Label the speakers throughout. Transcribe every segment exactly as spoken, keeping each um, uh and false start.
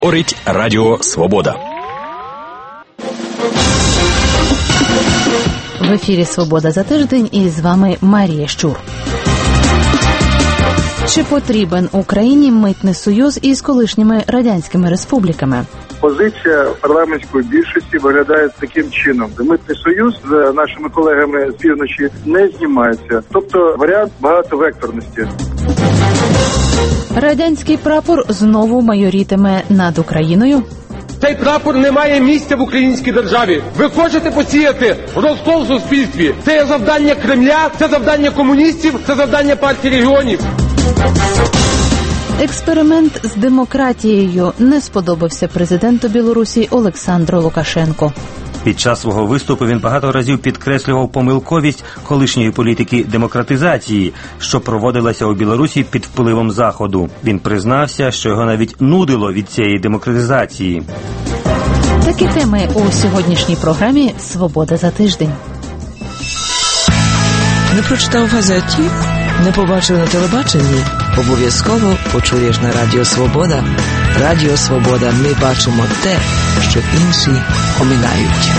Speaker 1: Говорить Радіо Свобода.
Speaker 2: В ефірі «Свобода за тиждень» і з вами Марія Щур. Чи потрібен Україні митний союз із колишніми радянськими республіками?
Speaker 3: Позиція парламентської більшості виглядає таким чином. Митний союз з нашими колегами з півночі не знімається. Тобто варіант багатовекторності.
Speaker 2: Радянський прапор знову майорітиме над Україною?
Speaker 4: Цей прапор не має місця в українській державі. Ви хочете посіяти розкол в суспільстві. Це є завдання Кремля, це завдання комуністів, це завдання партії регіонів.
Speaker 2: Експеримент з демократією не сподобався президенту Білорусі Олександру Лукашенку.
Speaker 5: Під час свого виступу він багато разів підкреслював помилковість колишньої політики демократизації, що проводилася у Білорусі під впливом Заходу. Він признався, що його навіть нудило від цієї демократизації.
Speaker 2: Такі теми у сьогоднішній програмі «Свобода за тиждень».
Speaker 6: Не прочитав в газеті? Не побачив на телебаченні? Обов'язково почуєш на Радіо Свобода. Радіо Свобода. Ми бачимо те, що інші оминають.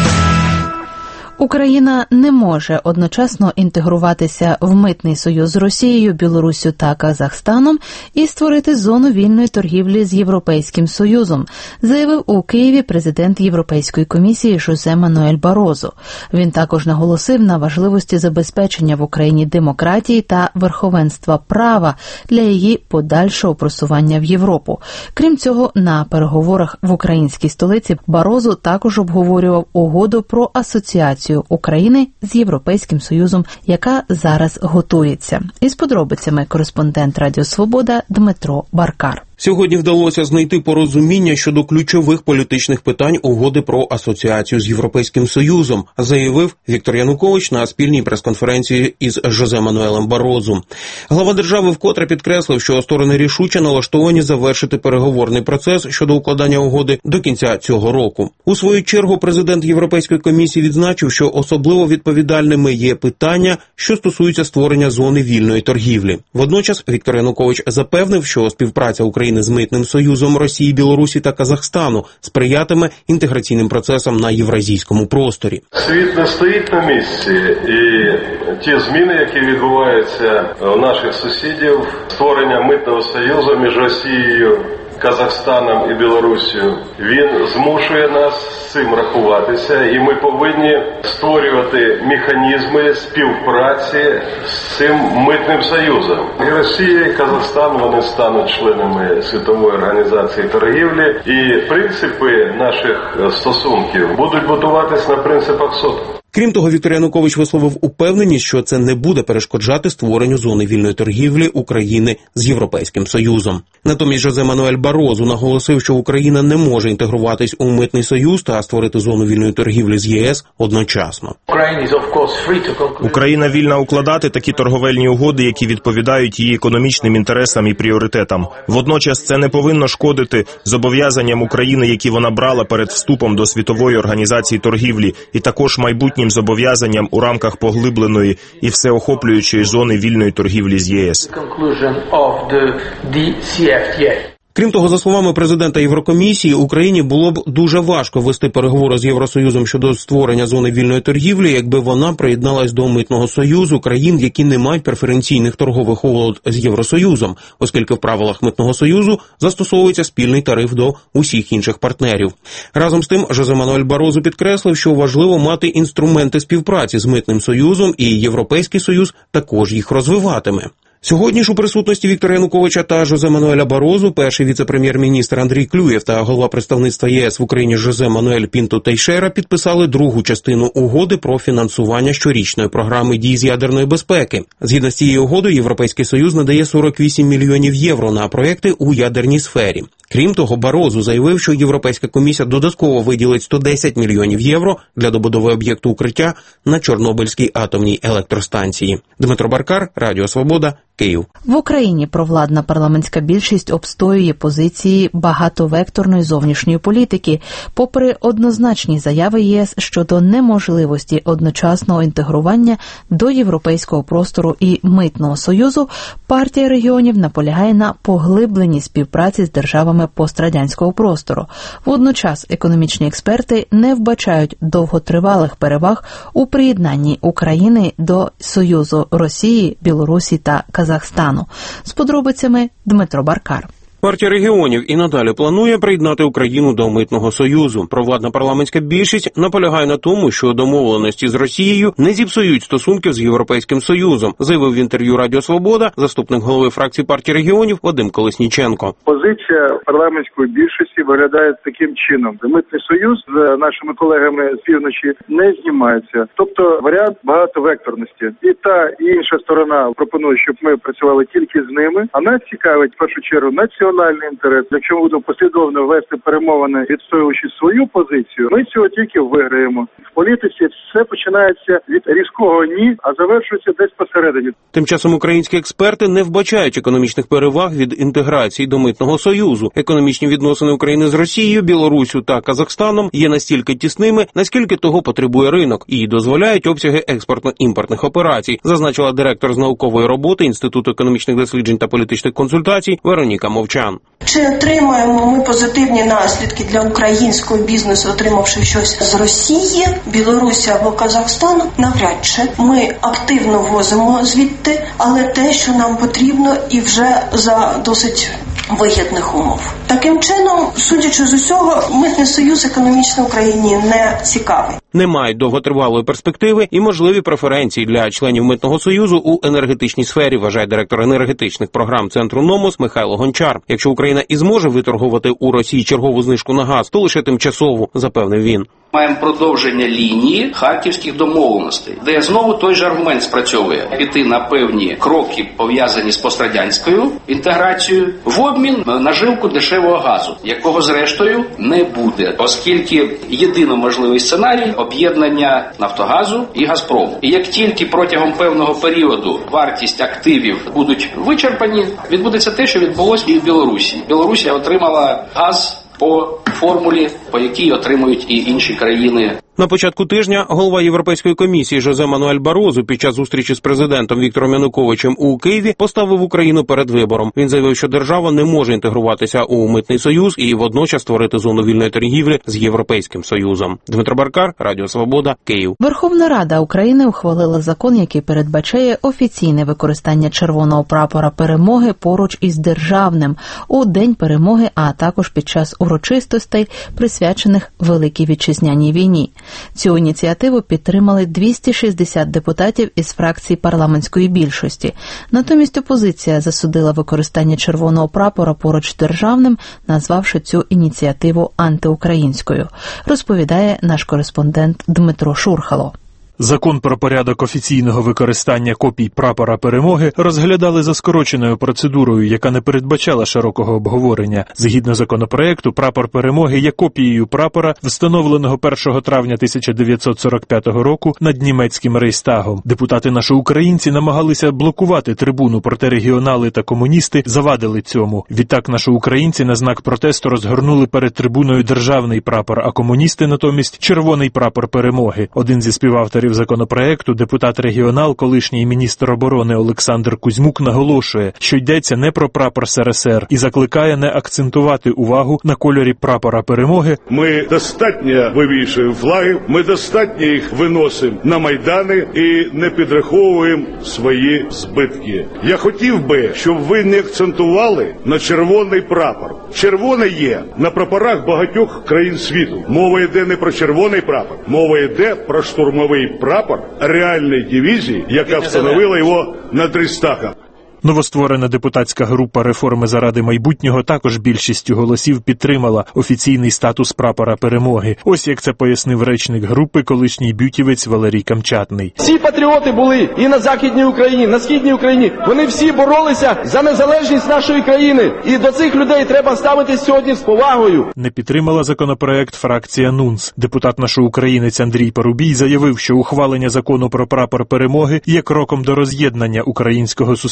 Speaker 2: Україна не може одночасно інтегруватися в митний союз з Росією, Білоруссю та Казахстаном і створити зону вільної торгівлі з Європейським Союзом, заявив у Києві президент Європейської комісії Жозе Мануель Барозо. Він також наголосив на важливості забезпечення в Україні демократії та верховенства права для її подальшого просування в Європу. Крім цього, на переговорах в українській столиці Барозо також обговорював угоду про асоціацію України з Європейським Союзом, яка зараз готується. Із подробицями кореспондент Радіо Свобода Дмитро Баркар.
Speaker 7: Сьогодні вдалося знайти порозуміння щодо ключових політичних питань угоди про асоціацію з Європейським Союзом, заявив Віктор Янукович на спільній прес-конференції із Жозе Мануелем Барозо. Глава держави вкотре підкреслив, що сторони рішуче налаштовані завершити переговорний процес щодо укладання угоди до кінця цього року. У свою чергу президент Європейської комісії відзначив, що особливо відповідальними є питання, що стосуються створення зони вільної торгівлі. Водночас Віктор Янукович запевнив, що співпраця України з митним союзом Росії, Білорусі та Казахстану сприятиме інтеграційним процесам на євразійському просторі.
Speaker 8: Світ не стоїть на місці, і ті зміни, які відбуваються у наших сусідів, створення митного союзу між Росією, Казахстаном і Білоруссю, він змушує нас з цим рахуватися, і ми повинні створювати механізми співпраці з цим митним союзом. І Росія, і Казахстан, вони стануть членами Світової організації торгівлі, і принципи наших стосунків будуть будуватись на принципах сотку.
Speaker 7: Крім того, Віктор Янукович висловив упевненість, що це не буде перешкоджати створенню зони вільної торгівлі України з Європейським Союзом. Натомість Жозе Мануель Барозо наголосив, що Україна не може інтегруватись у митний союз та створити зону вільної торгівлі з ЄС одночасно.
Speaker 9: Україна вільна укладати такі торговельні угоди, які відповідають її економічним інтересам і пріоритетам. Водночас це не повинно шкодити зобов'язанням України, які вона брала перед вступом до Світової організації торгівлі, і також майбутнім зобов'язанням у рамках поглибленої і всеохоплюючої зони вільної торгівлі з ЄС.
Speaker 7: Крім того, за словами президента Єврокомісії, Україні було б дуже важко вести переговори з Євросоюзом щодо створення зони вільної торгівлі, якби вона приєдналась до митного союзу країн, які не мають преференційних торгових угод з Євросоюзом, оскільки в правилах митного союзу застосовується спільний тариф до усіх інших партнерів. Разом з тим, Жозе Мануель Барозо підкреслив, що важливо мати інструменти співпраці з митним союзом, і Європейський Союз також їх розвиватиме. Сьогодні ж у присутності Віктора Януковича та Жозе Мануеля Барозо перший віце-прем'єр-міністр Андрій Клюєв та голова представництва ЄС в Україні Жозе Мануель Пінто Тейшера підписали другу частину угоди про фінансування щорічної програми дій з ядерної безпеки. Згідно з цією угодою, Європейський Союз надає сорок вісім мільйонів євро на проекти у ядерній сфері. Крім того, Барозо заявив, що Європейська комісія додатково виділить сто десять мільйонів євро для добудови об'єкту укриття на Чорнобильській атомній електростанції. Дмитро Баркар, Радіо Свобода, Київ.
Speaker 2: В Україні провладна парламентська більшість обстоює позиції багатовекторної зовнішньої політики, попри однозначні заяви ЄС щодо неможливості одночасного інтегрування до європейського простору і митного союзу, партія регіонів наполягає на поглибленій співпраці з державами пострадянського простору. Водночас економічні експерти не вбачають довготривалих переваг у приєднанні України до Союзу Росії, Білорусі та Казахстану. З подробицями Дмитро Баркар.
Speaker 7: Партія регіонів і надалі планує приєднати Україну до митного союзу. Провладна парламентська більшість наполягає на тому, що домовленості з Росією не зіпсують стосунків з Європейським Союзом, заявив в інтерв'ю Радіо Свобода заступник голови фракції партії регіонів Вадим Колесніченко.
Speaker 3: Позиція парламентської більшості виглядає таким чином: митний союз з нашими колегами з півночі не знімається. Тобто варіант багатовекторності. І та і інша сторона пропонує, щоб ми працювали тільки з ними. А нас цікавить в першу чергу національний національний інтерес. Якщо ми будемо послідовно вести перемовини, відстоюючи свою позицію, ми цього тільки виграємо. В політиці все починається від різкого ні, а завершується десь посередині.
Speaker 7: Тим часом українські експерти не вбачають економічних переваг від інтеграції до митного союзу. Економічні відносини України з Росією, Білоруссю та Казахстаном є настільки тісними, наскільки того потребує ринок, і дозволяють обсяги експортно-імпортних операцій, зазначила директор з наукової роботи Інституту економічних досліджень та політичних консультацій Вероніка Мовчан.
Speaker 10: Чи отримаємо ми позитивні наслідки для українського бізнесу, отримавши щось з Росії, Білорусі або Казахстану? Навряд чи. Ми активно возимо звідти, але те, що нам потрібно, і вже за досить вигідних умов. Таким чином, судячи з усього, митний союз економічно Україні не цікавий.
Speaker 7: Не мають довготривалої перспективи і можливі преференції для членів митного союзу у енергетичній сфері, вважає директор енергетичних програм Центру Номос Михайло Гончар. Якщо Україна і зможе виторгувати у Росії чергову знижку на газ, то лише тимчасову, запевнив він.
Speaker 11: Маємо продовження лінії харківських домовленостей, де знову той же аргумент спрацьовує. Піти на певні кроки, пов'язані з пострадянською інтеграцією, в обмін на наживку дешевого газу, якого зрештою не буде, оскільки єдино можливий сценарій – об'єднання Нафтогазу і Газпрому. І як тільки протягом певного періоду вартість активів будуть вичерпані, відбудеться те, що відбулося і в Білорусі. Білорусія отримала газ по формулі, по якій отримують і інші країни.
Speaker 7: На початку тижня голова Європейської комісії Жозе Мануель Барозу під час зустрічі з президентом Віктором Януковичем у Києві поставив Україну перед вибором. Він заявив, що держава не може інтегруватися у митний союз і водночас створити зону вільної торгівлі з Європейським Союзом. Дмитро Баркар, Радіо Свобода, Київ.
Speaker 2: Верховна Рада України ухвалила закон, який передбачає офіційне використання червоного прапора перемоги поруч із державним у День перемоги, а також під час урочистостей, присвячених Великій Вітчизняній війні. Цю ініціативу підтримали двісті шістдесят депутатів із фракції парламентської більшості. Натомість опозиція засудила використання червоного прапора поруч з державним, назвавши цю ініціативу антиукраїнською, розповідає наш кореспондент Дмитро Шурхало.
Speaker 12: Закон про порядок офіційного використання копій прапора перемоги розглядали за скороченою процедурою, яка не передбачала широкого обговорення. Згідно законопроекту, прапор перемоги є копією прапора, встановленого першого травня тисяча дев'ятсот сорок п'ятого року над німецьким Рейхстагом. Депутати нашоукраїнці намагалися блокувати трибуну, проте регіонали та комуністи завадили цьому. Відтак нашоукраїнці на знак протесту розгорнули перед трибуною державний прапор, а комуністи натомість червоний прапор перемоги. Один зі співавторів законопроекту, депутат-регіонал, колишній міністр оборони Олександр Кузьмук, наголошує, що йдеться не про прапор СРСР і закликає не акцентувати увагу на кольорі прапора перемоги.
Speaker 13: Ми достатньо вивішуємо флаги, ми достатньо їх виносимо на майдани і не підраховуємо свої збитки. Я хотів би, щоб ви не акцентували на червоний прапор. Червоний є на прапорах багатьох країн світу. Мова йде не про червоний прапор, мова йде про штурмовий прапор реальної дивізії, яка встановила його над Рейхстагом.
Speaker 12: Новостворена депутатська група «Реформи заради майбутнього» також більшістю голосів підтримала офіційний статус прапора перемоги. Ось як це пояснив речник групи, колишній бютівець Валерій Камчатний.
Speaker 4: Всі патріоти були і на Західній Україні, на Східній Україні. Вони всі боролися за незалежність нашої країни. І до цих людей треба ставитись сьогодні з повагою.
Speaker 12: Не підтримала законопроект фракція НУНС. Депутат нашоукраїнець Андрій Парубій заявив, що ухвалення закону про прапор перемоги є кроком до роз'єднання українського суспільства.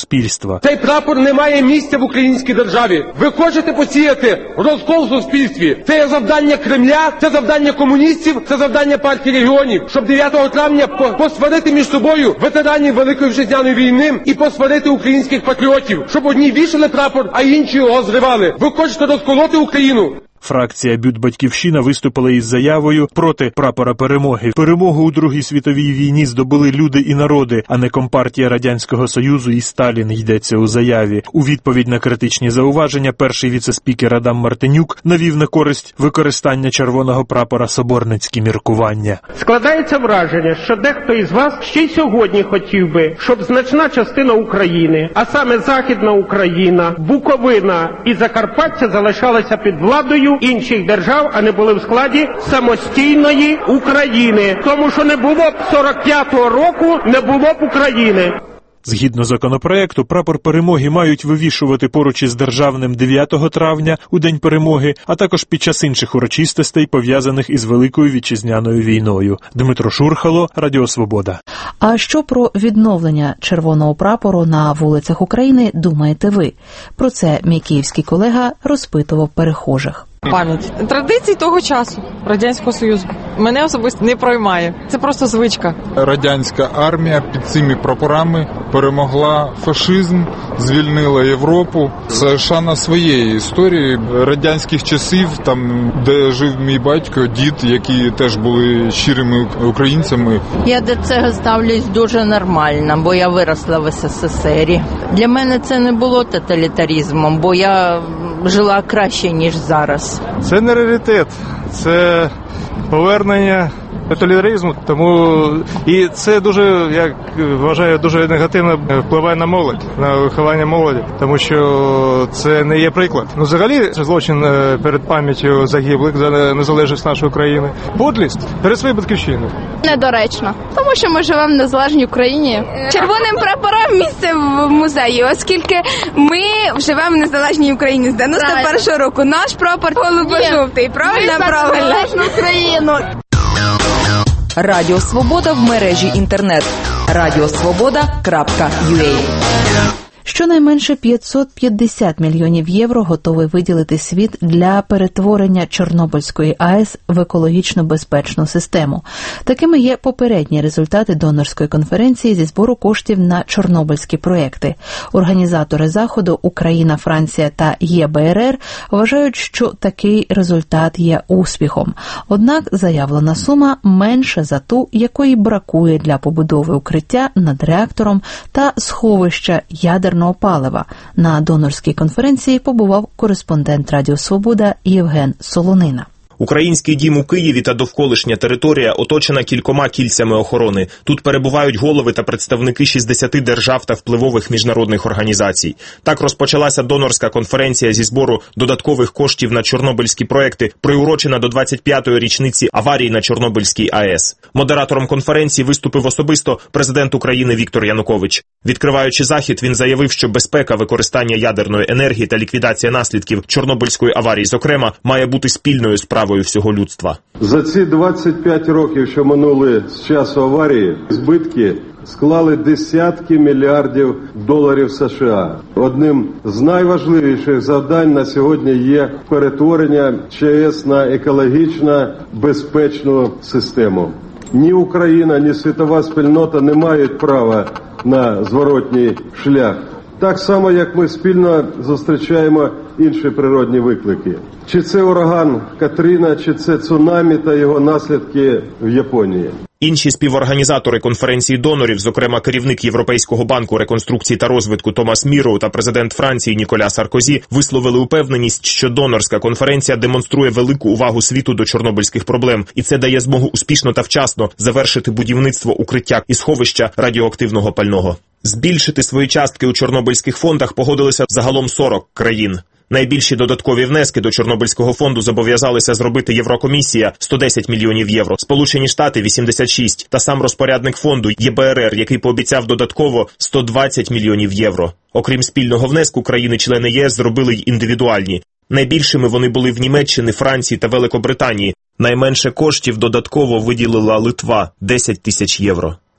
Speaker 12: суспільства.
Speaker 4: Цей прапор не має місця в українській державі. Ви хочете посіяти розкол в суспільстві. Це є завдання Кремля, це завдання комуністів, це завдання партії регіонів, щоб дев'ятого травня посварити між собою ветеранів Великої Вітчизняної війни і посварити українських патріотів, щоб одні вішали прапор, а інші його зривали. Ви хочете розколоти Україну?
Speaker 12: Фракція «Бют-Батьківщина» виступила із заявою проти прапора перемоги. Перемогу у Другій світовій війні здобули люди і народи, а не Компартія Радянського Союзу і Сталін, йдеться у заяві. У відповідь на критичні зауваження перший віце-спікер Адам Мартинюк навів на користь використання червоного прапора соборницькі міркування.
Speaker 14: Складається враження, що дехто із вас ще й сьогодні хотів би, щоб значна частина України, а саме Західна Україна, Буковина і Закарпаття залишалися під владою інших держав, а не були в складі самостійної України. Тому що не було б сорок п'ятого року, не було б України.
Speaker 12: Згідно законопроекту, прапор перемоги мають вивішувати поруч із державним дев'ятого травня у День перемоги, а також під час інших урочистостей, пов'язаних із Великою Вітчизняною війною. Дмитро Шурхало, Радіо Свобода.
Speaker 2: А що про відновлення червоного прапору на вулицях України думаєте ви? Про це мій київський колега розпитував перехожих.
Speaker 15: Пам'ять. Традиції того часу, Радянського Союзу. Мене особисто не проймає. Це просто звичка.
Speaker 16: Радянська армія під цими прапорами перемогла фашизм, звільнила Європу. Це шана своєї історії радянських часів, там, де жив мій батько, дід, які теж були щирими українцями.
Speaker 17: Я до цього ставлюсь дуже нормально, бо я виросла в ес ес ес ер. Для мене це не було тоталітаризмом, бо я жила краще, ніж зараз.
Speaker 18: Це не раритет, це повернення тоталітаризму, тому і це дуже, я вважаю, дуже негативно впливає на молодь, на виховання молоді, тому що це не є приклад. Ну, взагалі, це злочин перед пам'яттю загиблих за незалежність нашої країни. Подлість перед своєю батьківщиною.
Speaker 19: Недоречно, тому що ми живемо в незалежній Україні. Червоним прапором місце в музеї, оскільки ми живемо в незалежній Україні з дев'яносто першого року. Наш прапор голубо-жовтий, правильно? Правильно.
Speaker 17: Україну.
Speaker 6: Радіо Свобода в мережі інтернет. радіосвобода крапка ю а.
Speaker 2: Щонайменше п'ятсот п'ятдесят мільйонів євро готовий виділити світ для перетворення Чорнобильської АЕС в екологічно безпечну систему. Такими є попередні результати донорської конференції зі збору коштів на чорнобильські проекти. Організатори заходу Україна, Франція та є бе ер ер вважають, що такий результат є успіхом. Однак заявлена сума менша за ту, якої бракує для побудови укриття над реактором та сховища ядерного палива. На донорській конференції побував кореспондент Радіо Свобода Євген Солонина.
Speaker 9: Український дім у Києві та довколишня територія оточена кількома кільцями охорони. Тут перебувають голови та представники шістдесяти держав та впливових міжнародних організацій. Так розпочалася донорська конференція зі збору додаткових коштів на чорнобильські проекти, приурочена до двадцять п'ятої річниці аварії на Чорнобильській АЕС. Модератором конференції виступив особисто президент України Віктор Янукович. Відкриваючи захід, він заявив, що безпека використання ядерної енергії та ліквідація наслідків Чорнобильської аварії, зокрема, має бути спільною справою всього людства.
Speaker 20: За ці двадцять п'ять років, що минули з часу аварії, збитки склали десятки мільярдів доларів США. Одним з найважливіших завдань на сьогодні є перетворення ЧАЕС на екологічно безпечну систему. Ні Україна, ні світова спільнота не мають права на зворотній шлях. Так само, як ми спільно зустрічаємо інші природні виклики. Чи це ураган Катріна, чи це цунамі та його наслідки в Японії.
Speaker 9: Інші співорганізатори конференції донорів, зокрема керівник Європейського банку реконструкції та розвитку Томас Міроу та президент Франції Ніколя Саркозі, висловили упевненість, що донорська конференція демонструє велику увагу світу до чорнобильських проблем, і це дає змогу успішно та вчасно завершити будівництво укриття і сховища радіоактивного пального. Збільшити свої частки у чорнобильських фондах погодилися загалом сорок країн. Найбільші додаткові внески до Чорнобильського фонду зобов'язалися зробити Єврокомісія – сто десять мільйонів євро, Сполучені Штати – вісімдесят шість, та сам розпорядник фонду є бе ер ер, який пообіцяв додатково сто двадцять мільйонів євро. Окрім спільного внеску, країни-члени є ес зробили й індивідуальні. Найбільшими вони були в Німеччині, Франції та Великобританії. Найменше коштів додатково виділила Литва – десять тисяч євро.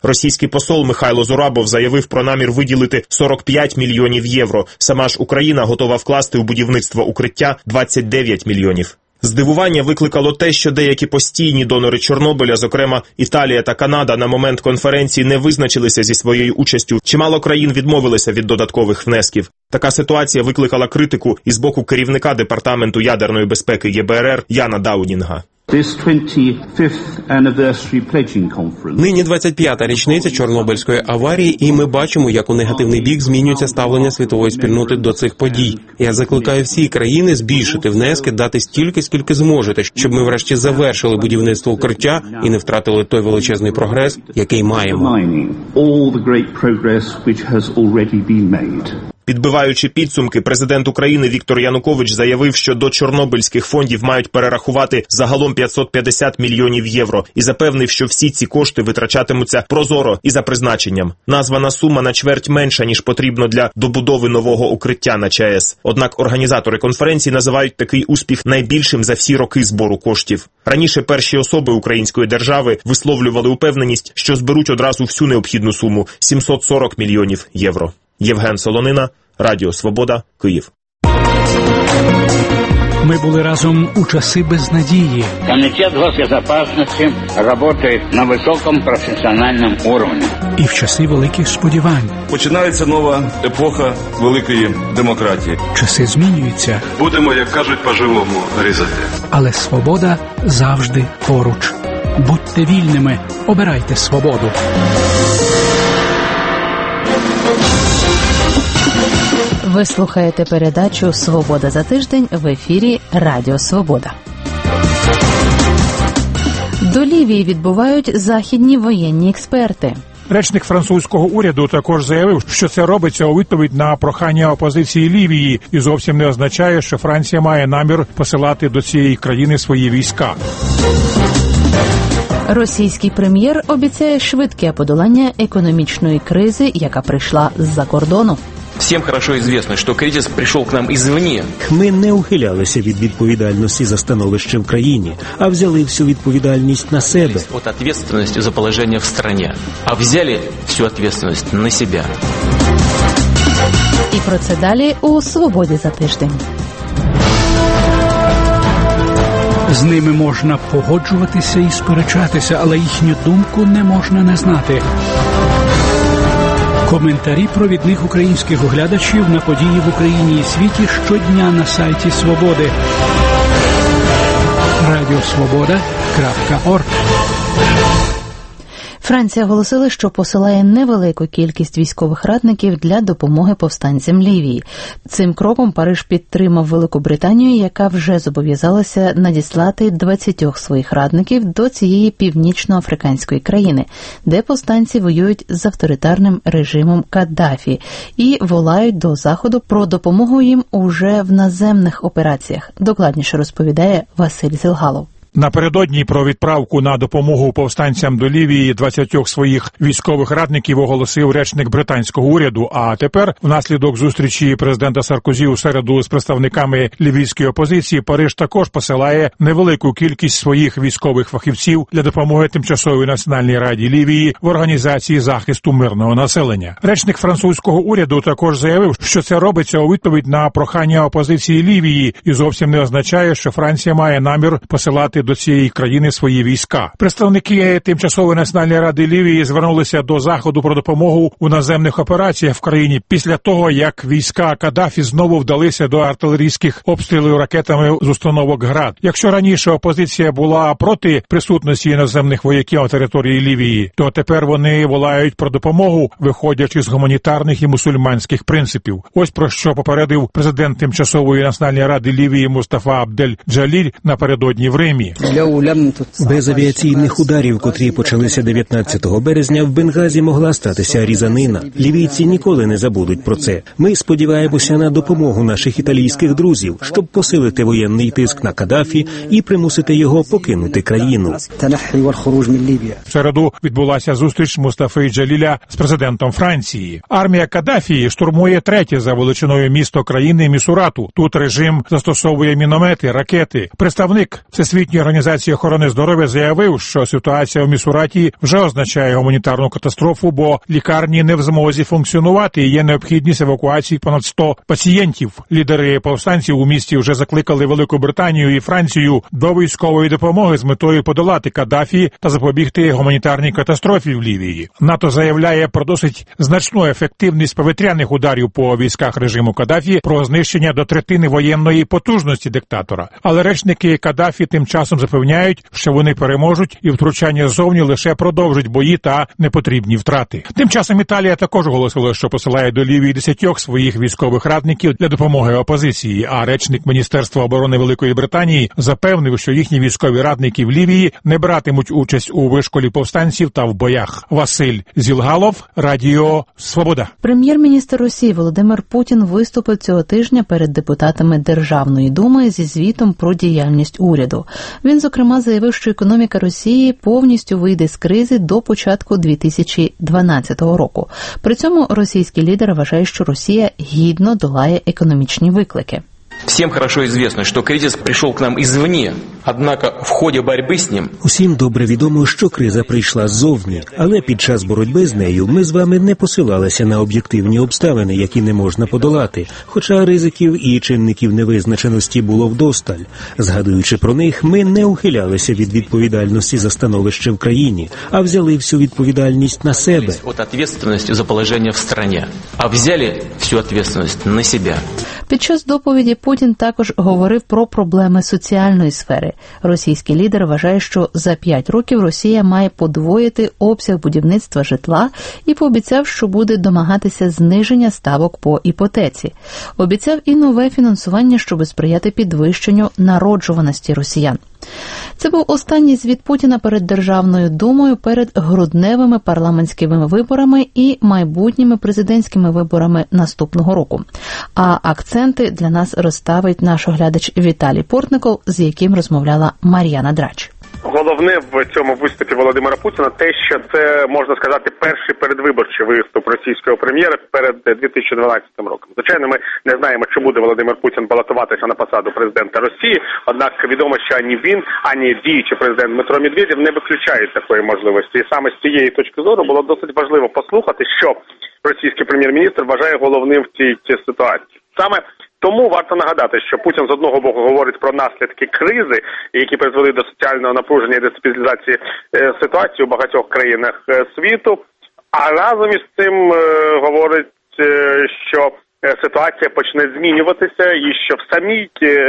Speaker 9: Російський посол Михайло Зурабов заявив про намір виділити сорок п'ять мільйонів євро. Сама ж Україна готова вкласти у будівництво укриття двадцять дев'ять мільйонів. Здивування викликало те, що деякі постійні донори Чорнобиля, зокрема Італія та Канада, на момент конференції не визначилися зі своєю участю. Чимало країн відмовилися від додаткових внесків. Така ситуація викликала критику і з боку керівника Департаменту ядерної безпеки ЄБРР Яна Даунінга.
Speaker 7: Нині двадцять п'ята річниця Чорнобильської аварії, і ми бачимо, як у негативний бік змінюється ставлення світової спільноти до цих подій. Я закликаю всі країни збільшити внески, дати стільки, скільки зможете, щоб ми врешті завершили будівництво укриття і не втратили той величезний прогрес, який маємо.
Speaker 9: Підбиваючи підсумки, президент України Віктор Янукович заявив, що до чорнобильських фондів мають перерахувати загалом п'ятсот п'ятдесят мільйонів євро і запевнив, що всі ці кошти витрачатимуться прозоро і за призначенням. Названа сума на чверть менша, ніж потрібно для добудови нового укриття на ЧАЕС. Однак організатори конференції називають такий успіх найбільшим за всі роки збору коштів. Раніше перші особи української держави висловлювали упевненість, що зберуть одразу всю необхідну суму – сімсот сорок мільйонів євро. Євген Солонина, Радіо Свобода, Київ.
Speaker 21: Ми були разом у часи безнадії.
Speaker 22: Комітет госбезопасності працює на високому професіональному рівні.
Speaker 21: І в часи великих сподівань.
Speaker 23: Починається нова епоха великої демократії.
Speaker 21: Часи змінюються.
Speaker 23: Будемо, як кажуть, по-живому різати.
Speaker 21: Але свобода завжди поруч. Будьте вільними, обирайте свободу.
Speaker 2: Ви слухаєте передачу «Свобода за тиждень» в ефірі Радіо Свобода. До Лівії відбувають західні воєнні експерти.
Speaker 24: Речник французького уряду також заявив, що це робиться у відповідь на прохання опозиції Лівії і зовсім не означає, що Франція має намір посилати до цієї країни свої війська.
Speaker 2: Російський прем'єр обіцяє швидке подолання економічної кризи, яка прийшла з-за кордону.
Speaker 1: Всім хорошо известно, що кризис прийшов к нам извне.
Speaker 25: Ми не ухилялися від відповідальності за становище в країні, а взяли всю відповідальність на себе.
Speaker 1: От відповідальності за положення в країні, а взяли всю відповідальність на себе.
Speaker 2: І про це далі у «Свободі за тиждень».
Speaker 21: З ними можна погоджуватися і сперечатися, але їхню думку не можна не знати. Коментарі провідних українських оглядачів на події в Україні і світі щодня на сайті Свободи. радіосвобода крапка орг.
Speaker 2: Франція оголосила, що посилає невелику кількість військових радників для допомоги повстанцям Лівії. Цим кроком Париж підтримав Велику Британію, яка вже зобов'язалася надіслати двадцять своїх радників до цієї північноафриканської країни, де повстанці воюють з авторитарним режимом Каддафі і волають до Заходу про допомогу їм уже в наземних операціях. Докладніше розповідає Василь Зілгалов.
Speaker 24: Напередодні про відправку на допомогу повстанцям до Лівії двадцятьох своїх військових радників оголосив речник британського уряду, а тепер, внаслідок зустрічі президента Саркозі у середу з представниками лівійської опозиції, Париж також посилає невелику кількість своїх військових фахівців для допомоги Тимчасовій національній раді Лівії в організації захисту мирного населення. Речник французького уряду також заявив, що це робиться у відповідь на прохання опозиції Лівії і зовсім не означає, що Франція має намір посилати до цієї країни свої війська. Представники Тимчасової національної ради Лівії звернулися до Заходу про допомогу у наземних операціях в країні після того, як війська Каддафі знову вдалися до артилерійських обстрілів ракетами з установок «Град». Якщо раніше опозиція була проти присутності іноземних вояків на території Лівії, то тепер вони волають про допомогу, виходячи з гуманітарних і мусульманських принципів. Ось про що попередив президент Тимчасової національної ради Лівії Мустафа Абдель-Джаліль напередодні в Римі.
Speaker 25: Без авіаційних ударів, котрі почалися дев'ятнадцятого березня, в Бенгазі могла статися різанина. Лівійці ніколи не забудуть про це. Ми сподіваємося на допомогу наших італійських друзів, щоб посилити воєнний тиск на Каддафі і примусити його покинути країну.
Speaker 24: В середу відбулася зустріч Мустафи Джаліля з президентом Франції. Армія Каддафі штурмує третє за величиною місто країни Місурату. Тут режим застосовує міномети, ракети. Представник Всесвітньої Всесвітньої організації охорони здоров'я заявив, що ситуація в Місураті вже означає гуманітарну катастрофу, бо лікарні не в змозі функціонувати і є необхідність евакуації понад сто пацієнтів. Лідери повстанців у місті вже закликали Велику Британію і Францію до військової допомоги з метою подолати Каддафі та запобігти гуманітарній катастрофі в Лівії. НАТО заявляє про досить значну ефективність повітряних ударів по військах режиму Каддафі, про знищення до третини воєнної потужності диктатора. Але речники Каддафі тим часом запевняють, що вони переможуть і втручання ззовні лише продовжить бої та непотрібні втрати. Тим часом Італія також оголосила, що посилає до Лівії десятьох своїх військових радників для допомоги опозиції, а речник Міністерства оборони Великої Британії запевнив, що їхні військові радники в Лівії не братимуть участь у вишколі повстанців та в боях. Василь Зілгалов, Радіо Свобода.
Speaker 2: Прем'єр-міністр Росії Володимир Путін виступив цього тижня перед депутатами Державної думи зі звітом про діяльність уряду. Він, зокрема, заявив, що економіка Росії повністю вийде з кризи до початку дві тисячі дванадцятого року. При цьому російський лідер вважає, що Росія гідно долає економічні виклики.
Speaker 1: Всем хорошо известно, что кризис пришел к нам извне, однако в ходе борьбы с ним...
Speaker 25: Усім добре відомо, що криза прийшла ззовні, але під час боротьби з нею ми з вами не посилалися на об'єктивні обставини, які не можна подолати, хоча ризиків і чинників невизначеності було вдосталь. Згадуючи про них, ми не ухилялися від відповідальності за становище в країні, а взяли всю відповідальність на себе.
Speaker 1: От ответственности за положение в стране, а взяли всю ответственность на себя.
Speaker 2: Під час доповіді Путін також говорив про проблеми соціальної сфери. Російський лідер вважає, що за п'ять років Росія має подвоїти обсяг будівництва житла і пообіцяв, що буде домагатися зниження ставок по іпотеці. Обіцяв і нове фінансування, щоб сприяти підвищенню народжуваності росіян. Це був останній звіт Путіна перед Державною думою перед грудневими парламентськими виборами і майбутніми президентськими виборами наступного року. А акценти для нас розставить наш оглядач Віталій Портников, з яким розмовляла Мар'яна Драч.
Speaker 3: Головне в цьому виступі Володимира Путіна те, що це, можна сказати, перший передвиборчий виступ російського прем'єра перед дві тисячі дванадцятим роком. Звичайно, ми не знаємо, чи буде Володимир Путін балотуватися на посаду президента Росії, однак відомо, що ані він, ані діючий президент Дмитро Медведєв не виключають такої можливості. І саме з цієї точки зору було досить важливо послухати, що російський прем'єр-міністр вважає головним в цій, цій ситуації. Саме тому варто нагадати, що Путін з одного боку говорить про наслідки кризи, які призвели до соціального напруження і дестабілізації ситуації у багатьох країнах світу, а разом із цим говорить, що ситуація почне змінюватися і що в самій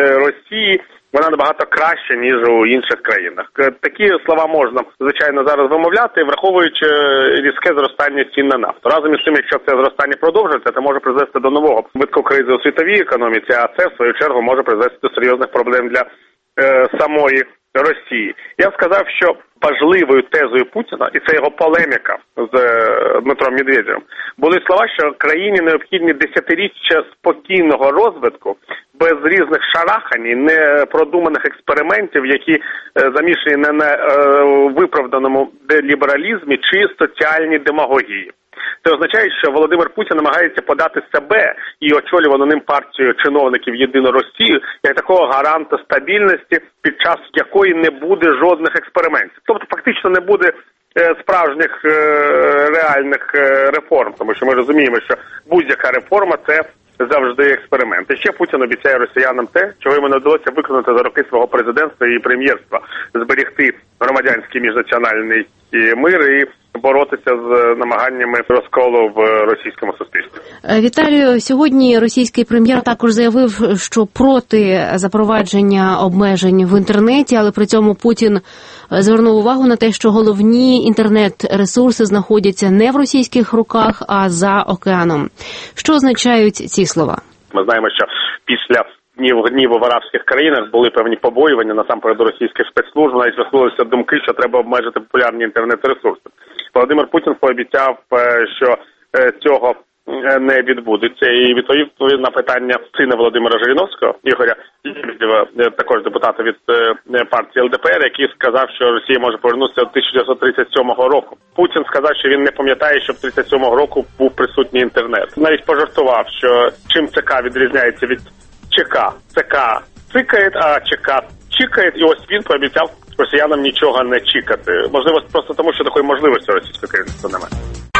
Speaker 3: Росії вона набагато краще, ніж у інших країнах. Такі слова можна, звичайно, зараз вимовляти, враховуючи різке зростання цін на нафту. Разом із тим, якщо це зростання продовжується, це може призвести до нового витку кризи у світовій економіці, а це, в свою чергу, може призвести до серйозних проблем для е, самої Росії. Я б сказав, що важливою тезою Путіна, і це його полеміка з е, Дмитром Медведєвим, були слова, що країні необхідні десятиріччя спокійного розвитку, без різних шарахань, непродуманих експериментів, які е, замішані не на е, виправданому лібералізмі чи соціальній демагогії. Це означає, що Володимир Путін намагається подати себе і очолювану ним партію чиновників «Єдину Росію» як такого гаранта стабільності, під час якої не буде жодних експериментів. Тобто фактично не буде е, справжніх е, реальних е, реформ, тому що ми розуміємо, що будь-яка реформа – це завжди експеримент. І ще Путін обіцяє росіянам те, чого йому не вдалося виконати за роки свого президентства і прем'єрства – зберегти громадянський міжнаціональний мир і боротися з намаганнями розколу в російському суспільстві.
Speaker 5: Віталію, сьогодні російський прем'єр також заявив, що проти запровадження обмежень в інтернеті, але при цьому Путін звернув увагу на те, що головні інтернет-ресурси знаходяться не в російських руках, а за океаном. Що означають ці слова?
Speaker 3: Ми знаємо, що після днів гніву в арабських країнах були певні побоювання, насамперед російських спецслужб, навіть висловилися думки, що треба обмежити популярні інтернет-ресурси. Володимир Путін пообіцяв, що цього не відбудеться. І відповів на питання сина Володимира Жириновського, Ігоря Лебедєва, також депутата від партії ел де пе ер, який сказав, що Росія може повернутися до тисяча дев'ятсот тридцять сьомого року. Путін сказав, що він не пам'ятає, що в тридцять сьомого року був присутній інтернет. Навіть пожартував, що чим ЦК відрізняється від ЧК. ЦК цикає, а ЧК чекає, і ось він пообіцяв росіянам нічого не чекати. Можливо, просто тому, що такої можливості російського керівництва немає.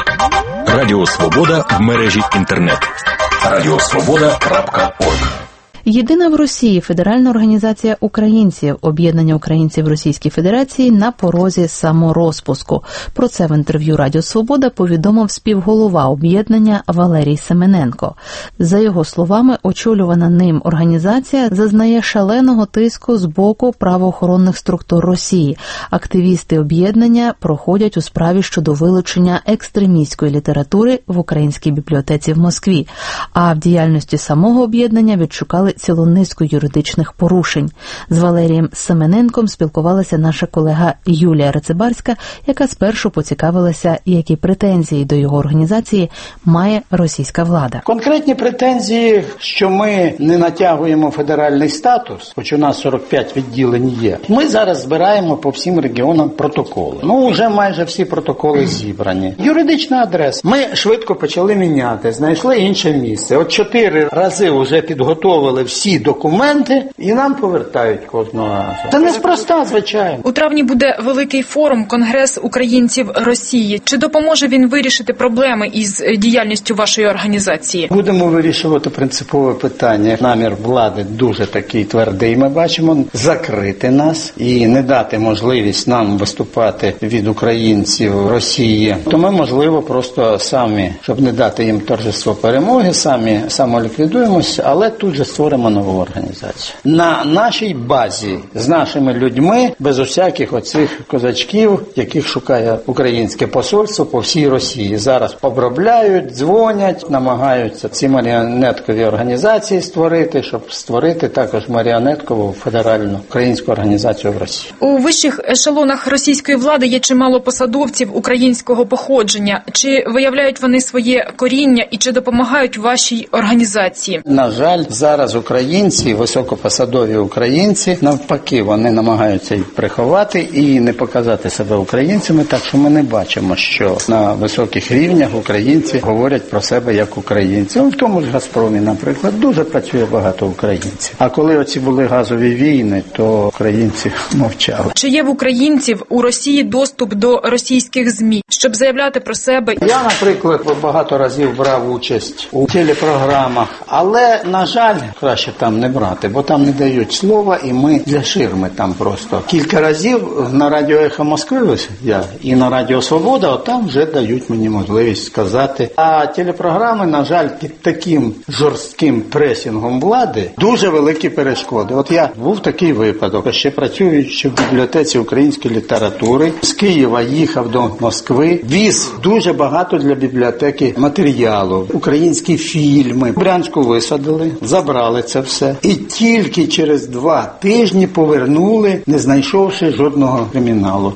Speaker 4: Радіо Свобода в мережі інтернет. радіосвобода крапка орг.
Speaker 2: Єдина в Росії федеральна організація українців, об'єднання українців в Російській Федерації на порозі саморозпуску. Про це в інтерв'ю Радіо Свобода повідомив співголова об'єднання Валерій Семененко. За його словами, очолювана ним організація зазнає шаленого тиску з боку правоохоронних структур Росії. Активісти об'єднання проходять у справі щодо вилучення екстремістської літератури в Українській бібліотеці в Москві. А в діяльності самого об'єднання відшукали цілу низку юридичних порушень. З Валерієм Семененком спілкувалася наша колега Юлія Рецебарська, яка спершу поцікавилася, які претензії до його організації має російська влада.
Speaker 8: Конкретні претензії, що ми не натягуємо федеральний статус, хоч у нас сорок п'ять відділень є. Ми зараз збираємо по всім регіонам протоколи. Ну, вже майже всі протоколи зібрані. Юридична адреса. Ми швидко почали міняти, знайшли інше місце. От чотири рази вже підготовили всі документи і нам повертають кожного разу. Це неспроста, звичайно.
Speaker 10: У травні буде великий форум «Конгрес українців Росії». Чи допоможе він вирішити проблеми із діяльністю вашої організації?
Speaker 8: Будемо вирішувати принципове питання. Намір влади дуже такий твердий. Ми бачимо закрити нас і не дати можливість нам виступати від українців Росії. То ми, можливо, просто самі, щоб не дати їм торжество перемоги, самі самоліквідуємося, але тут же створимо нову організацію. На нашій базі, з нашими людьми, без усяких оцих козачків, яких шукає українське посольство по всій Росії. Зараз обробляють, дзвонять, намагаються ці маріонеткові організації створити, щоб створити також маріонеткову федеральну українську організацію в Росії.
Speaker 10: У вищих ешелонах російської влади є чимало посадовців українського походження. Чи виявляють вони своє коріння і чи допомагають вашій організації?
Speaker 8: На жаль, зараз українці, високопосадові українці, навпаки, вони намагаються їх приховати і не показати себе українцями, так що ми не бачимо, що на високих рівнях українці говорять про себе як українці. В тому ж «Газпромі», наприклад, дуже працює багато українців. А коли оці були газові війни, то українці мовчали.
Speaker 10: Чи є в українців у Росії доступ до російських ЗМІ, щоб заявляти про себе?
Speaker 8: Я, наприклад, багато разів брав участь у телепрограмах, але, на жаль, краще там не брати, бо там не дають слова, і ми для ширми там просто. Кілька разів на радіо «Ехо Москви» я і на Радіо Свобода, от там вже дають мені можливість сказати. А телепрограми, на жаль, під таким жорстким пресінгом влади дуже великі перешкоди. От я був такий випадок, ще працюючи в бібліотеці української літератури, з Києва їхав до Москви, віз дуже багато для бібліотеки матеріалу, українські фільми. Брянську висадили, забрали це все. І тільки через два тижні повернули, не знайшовши жодного криміналу.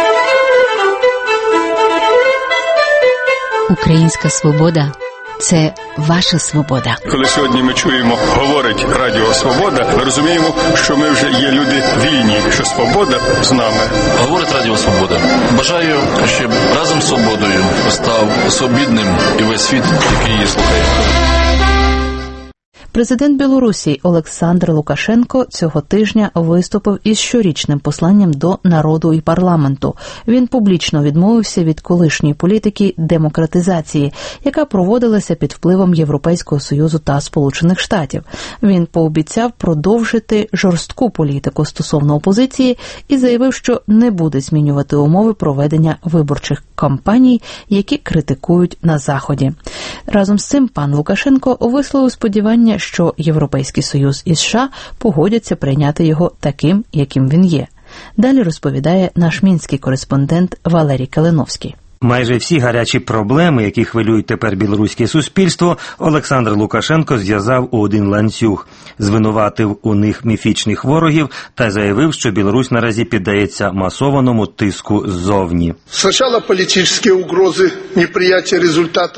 Speaker 11: Українська свобода – це ваша свобода.
Speaker 23: Коли сьогодні ми чуємо, говорить Радіо Свобода, ми розуміємо, що ми вже є люди вільні, що свобода з нами.
Speaker 13: Говорить Радіо Свобода. Бажаю, щоб разом з свободою став свобідним і весь світ, який її слухає.
Speaker 2: Президент Білорусі Олександр Лукашенко цього тижня виступив із щорічним посланням до народу і парламенту. Він публічно відмовився від колишньої політики демократизації, яка проводилася під впливом Європейського Союзу та Сполучених Штатів. Він пообіцяв продовжити жорстку політику стосовно опозиції і заявив, що не буде змінювати умови проведення виборчих кампаній, які критикують на Заході. Разом з цим пан Лукашенко висловив сподівання, що Європейський Союз і США погодяться прийняти його таким, яким він є. Далі розповідає наш мінський кореспондент Валерій Калиновський.
Speaker 26: Майже всі гарячі проблеми, які хвилюють тепер білоруське суспільство, Олександр Лукашенко зв'язав у один ланцюг, звинуватив у них міфічних ворогів та заявив, що Білорусь наразі піддається масованому тиску ззовні.
Speaker 27: Спочатку політичні угрози неприйняття результатів,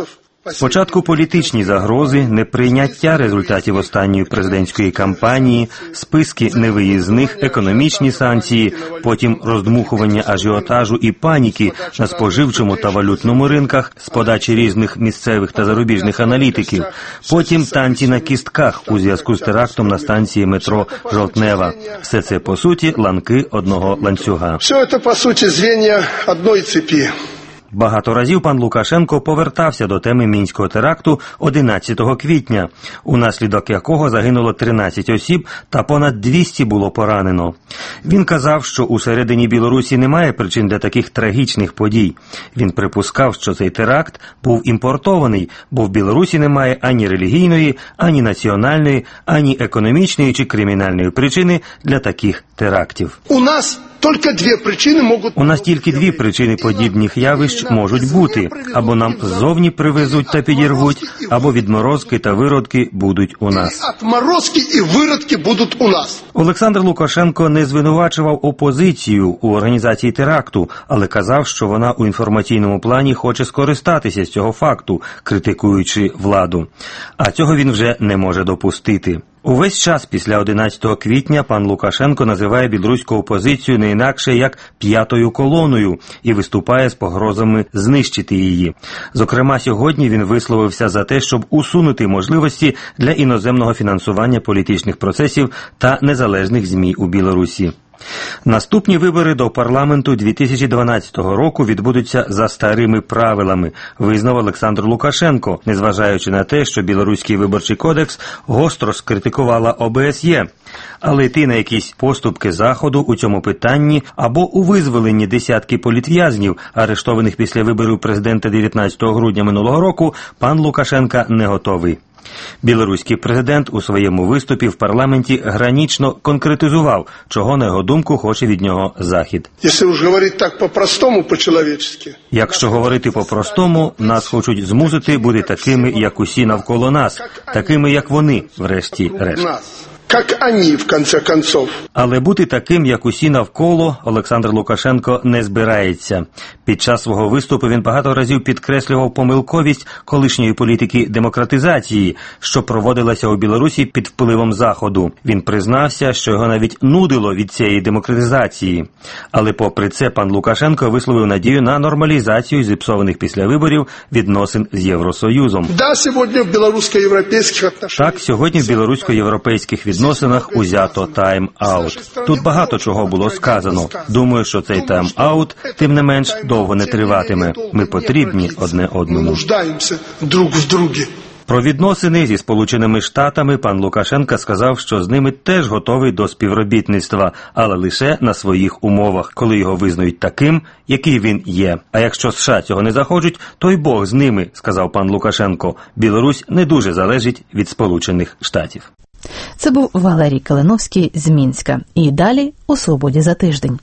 Speaker 26: Спочатку політичні загрози, неприйняття результатів останньої президентської кампанії, списки невиїзних, економічні санкції, потім роздмухування ажіотажу і паніки на споживчому та валютному ринках з подачі різних місцевих та зарубіжних аналітиків, потім танці на кістках у зв'язку з терактом на станції метро Жовтнева. Все це, по суті, ланки одного ланцюга.
Speaker 12: Все це, по суті, звенья одної цепі.
Speaker 26: Багато разів пан Лукашенко повертався до теми мінського теракту одинадцятого квітня, унаслідок якого загинуло тринадцять осіб та понад двісті було поранено. Він казав, що у середині Білорусі немає причин для таких трагічних подій. Він припускав, що цей теракт був імпортований, бо в Білорусі немає ані релігійної, ані національної, ані економічної чи кримінальної причини для таких терактів.
Speaker 12: У нас Тільки дві причини можуть...
Speaker 26: У нас тільки дві причини подібних явищ можуть бути. Або нам ззовні привезуть та підірвуть, або відморозки та виродки будуть у нас.
Speaker 12: Відморозки і виродки будуть у нас.
Speaker 26: Олександр Лукашенко не звинувачував опозицію у організації теракту, але казав, що вона у інформаційному плані хоче скористатися з цього факту, критикуючи владу. А цього він вже не може допустити. Увесь час після одинадцятого квітня пан Лукашенко називає білоруську опозицію не інакше як «п'ятою колоною» і виступає з погрозами знищити її. Зокрема, сьогодні він висловився за те, щоб усунути можливості для іноземного фінансування політичних процесів та незалежних ЗМІ у Білорусі. Наступні вибори до парламенту дві тисячі дванадцятого року відбудуться за старими правилами, визнав Олександр Лукашенко, незважаючи на те, що Білоруський виборчий кодекс гостро скритикувала О Б С Є. Але йти на якісь поступки Заходу у цьому питанні або у визволенні десятки політв'язнів, арештованих після виборів президента дев'ятнадцятого грудня минулого року, пан Лукашенко не готовий. Білоруський президент у своєму виступі в парламенті гранічно конкретизував, чого, на його думку, хоче від нього Захід.
Speaker 12: Якщо ж говорити так по-простому, по-чоловічески.
Speaker 26: Якщо говорити по-простому, нас хочуть змусити бути такими, як усі навколо нас, такими, як вони, врешті-решт.
Speaker 12: Як вони, в кінці кінців.
Speaker 26: Але бути таким, як усі навколо, Олександр Лукашенко не збирається. Під час свого виступу він багато разів підкреслював помилковість колишньої політики демократизації, що проводилася у Білорусі під впливом Заходу. Він признався, що його навіть нудило від цієї демократизації. Але попри це пан Лукашенко висловив надію на нормалізацію зіпсованих після виборів відносин з Євросоюзом.
Speaker 12: Да, сьогодні в білорусько-європейських відносинах.
Speaker 26: Так, сьогодні в білорусько-європейських відносинах відносинах узято тайм-аут. Тут багато чого було сказано. Думаю, що цей тайм-аут, тим не менш, довго не триватиме. Ми потрібні одне одному.
Speaker 12: Ми нуждаємося друг в другі.
Speaker 26: Про відносини зі Сполученими Штатами пан Лукашенко сказав, що з ними теж готовий до співробітництва, але лише на своїх умовах, коли його визнають таким, який він є. А якщо США цього не захочуть, то й Бог з ними, сказав пан Лукашенко. Білорусь не дуже залежить від Сполучених Штатів.
Speaker 2: Це був Валерій Калиновський з Мінська. І далі у «Свободі за тиждень».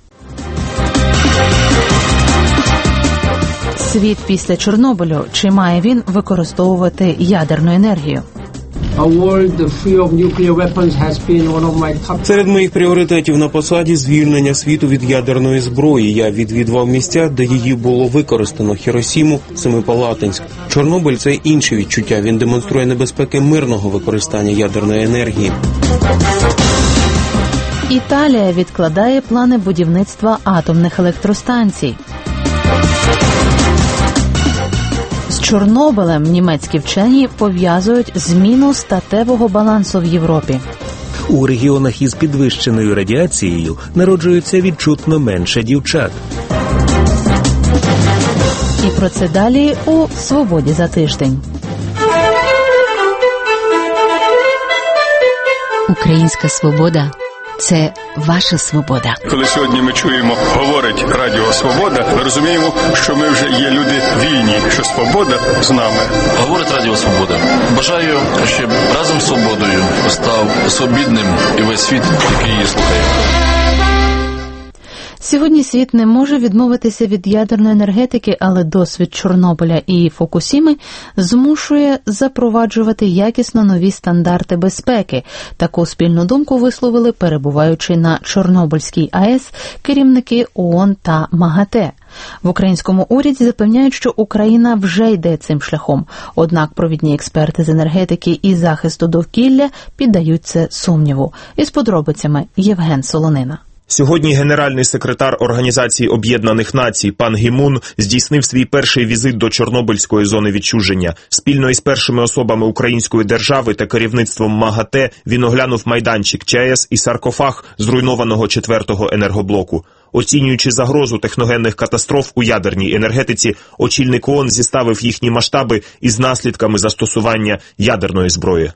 Speaker 2: Світ після Чорнобилю. Чи має він використовувати ядерну енергію?
Speaker 7: Серед моїх пріоритетів на посаді звільнення світу від ядерної зброї. Я відвідував місця, де її було використано: Хіросіму, Семипалатинськ. Чорнобиль – це інше відчуття. Він демонструє небезпеки мирного використання ядерної енергії.
Speaker 2: Італія відкладає плани будівництва атомних електростанцій. З Чорнобилем німецькі вчені пов'язують зміну статевого балансу в Європі.
Speaker 25: У регіонах із підвищеною радіацією народжується відчутно менше дівчат.
Speaker 2: І про це далі у «Свободі за тиждень».
Speaker 11: Українська свобода – це ваша свобода.
Speaker 23: Коли сьогодні ми чуємо, говорить Радіо Свобода, ми розуміємо, що ми вже є люди вільні, що свобода з нами.
Speaker 13: Говорить Радіо Свобода. Бажаю, щоб разом з свободою став свобідним і весь світ, який її слухає.
Speaker 2: Сьогодні світ не може відмовитися від ядерної енергетики, але досвід Чорнобиля і Фукусіми змушує запроваджувати якісно нові стандарти безпеки. Таку спільну думку висловили, перебуваючи на Чорнобильській А Е С, керівники О О Н та МАГАТЕ. В українському уряді запевняють, що Україна вже йде цим шляхом. Однак провідні експерти з енергетики і захисту довкілля піддають це сумніву. Із подробицями Євген Солонина.
Speaker 9: Сьогодні генеральний секретар Організації Об'єднаних Націй пан Гі Мун здійснив свій перший візит до Чорнобильської зони відчуження. Спільно із першими особами української держави та керівництвом МАГАТЕ він оглянув майданчик ЧАЕС і саркофаг зруйнованого четвертого енергоблоку. Оцінюючи загрозу техногенних катастроф у ядерній енергетиці, очільник ООН зіставив їхні масштаби із наслідками застосування ядерної зброї.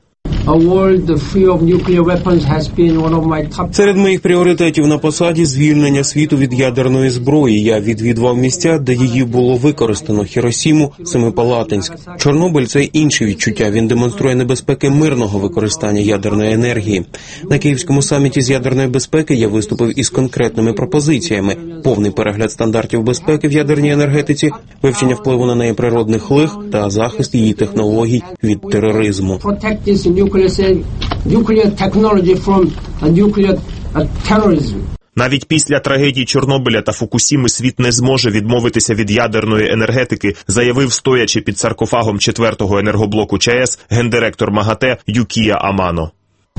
Speaker 7: Серед моїх пріоритетів на посаді звільнення світу від ядерної зброї. Я відвідував місця, де її було використано: Хіросіму, Семипалатинськ. Чорнобиль – це інші відчуття. Він демонструє небезпеки мирного використання ядерної енергії. На Київському саміті з ядерної безпеки я виступив із конкретними пропозиціями: повний перегляд стандартів безпеки в ядерній енергетиці, вивчення впливу на неї природних лих та захист її технологій від тероризму.
Speaker 9: Навіть після трагедій Чорнобиля та Фукусіми світ не зможе відмовитися від ядерної енергетики, заявив, стоячи під саркофагом четвертого енергоблоку ЧАЕС, гендиректор МАГАТЕ Юкія Амано.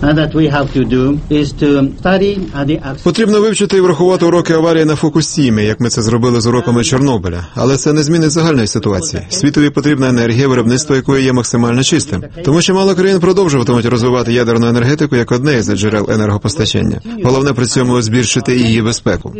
Speaker 14: Потрібно вивчити і врахувати уроки аварії на Фукусімі, як ми це зробили з уроками Чорнобиля. Але це не змінить загальної ситуації. Світові потрібна енергія, виробництво якої є максимально чистим. Тому чимало країн продовжуватимуть розвивати ядерну енергетику як одне із джерел енергопостачання. Головне при цьому збільшити її безпеку.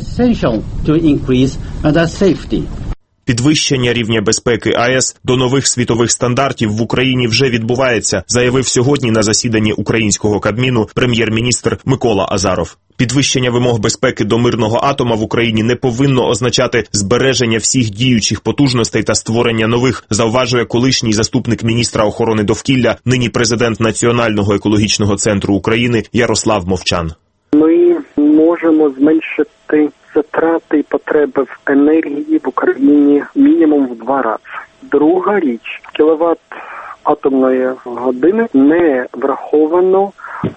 Speaker 9: Підвищення рівня безпеки АЕС до нових світових стандартів в Україні вже відбувається, заявив сьогодні на засіданні українського Кабміну прем'єр-міністр Микола Азаров. Підвищення вимог безпеки до мирного атома в Україні не повинно означати збереження всіх діючих потужностей та створення нових, зауважує колишній заступник міністра охорони довкілля, нині президент Національного екологічного центру України Ярослав Мовчан.
Speaker 15: Ми можемо зменшити затрати і потреби в енергії в Україні мінімум в два рази. Друга річ, кіловат атомної години не враховано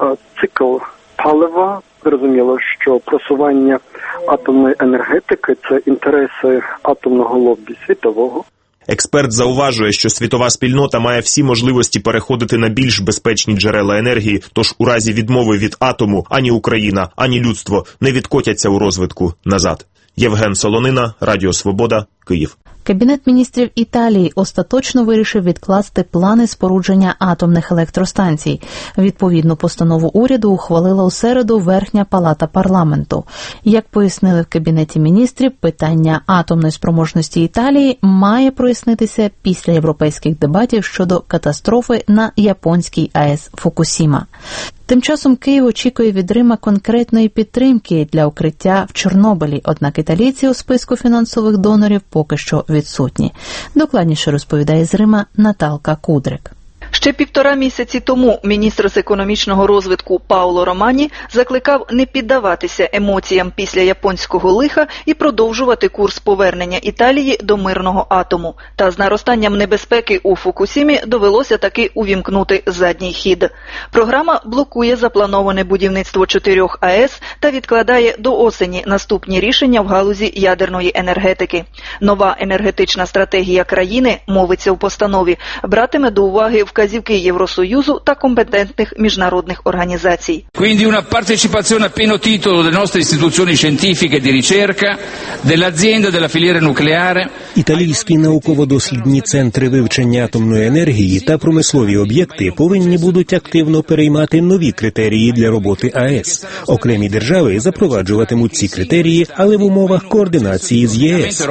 Speaker 15: цикл палива. Зрозуміло, що просування атомної енергетики – це інтереси атомного лобі світового.
Speaker 9: Експерт зауважує, що світова спільнота має всі можливості переходити на більш безпечні джерела енергії, тож у разі відмови від атому ані Україна, ані людство не відкотяться у розвитку назад. Євген Солонина, Радіо Свобода, Київ.
Speaker 2: Кабінет міністрів Італії остаточно вирішив відкласти плани спорудження атомних електростанцій. Відповідну постанову уряду ухвалила у середу Верхня палата парламенту. Як пояснили в Кабінеті міністрів, питання атомної спроможності Італії має прояснитися після європейських дебатів щодо катастрофи на японській АЕС Фукусіма. Тим часом Київ очікує від Рима конкретної підтримки для укриття в Чорнобилі, однак італійці у списку фінансових донорів поки що відсутні. Докладніше розповідає з Рима Наталка Кудрик.
Speaker 16: Ще півтора місяці тому міністр з економічного розвитку Паоло Романі закликав не піддаватися емоціям після японського лиха і продовжувати курс повернення Італії до мирного атому. Та з наростанням небезпеки у Фукусімі довелося таки увімкнути задній хід. Програма блокує заплановане будівництво чотирьох АЕС та відкладає до осені наступні рішення в галузі ядерної енергетики. Нова енергетична стратегія країни, мовиться в постанові, братиме до уваги вказівки Євросоюзу та компетентних міжнародних організацій.
Speaker 17: Quindi una partecipazione a pieno titolo delle nostre istituzioni scientifiche di ricerca, dell'azienda della filiera nucleare.
Speaker 25: Італійські науково-дослідні центри вивчення атомної енергії та промислові об'єкти повинні будуть активно переймати нові критерії для роботи АЕС. Окремі держави запроваджуватимуть ці критерії, але в умовах координації з ЄС.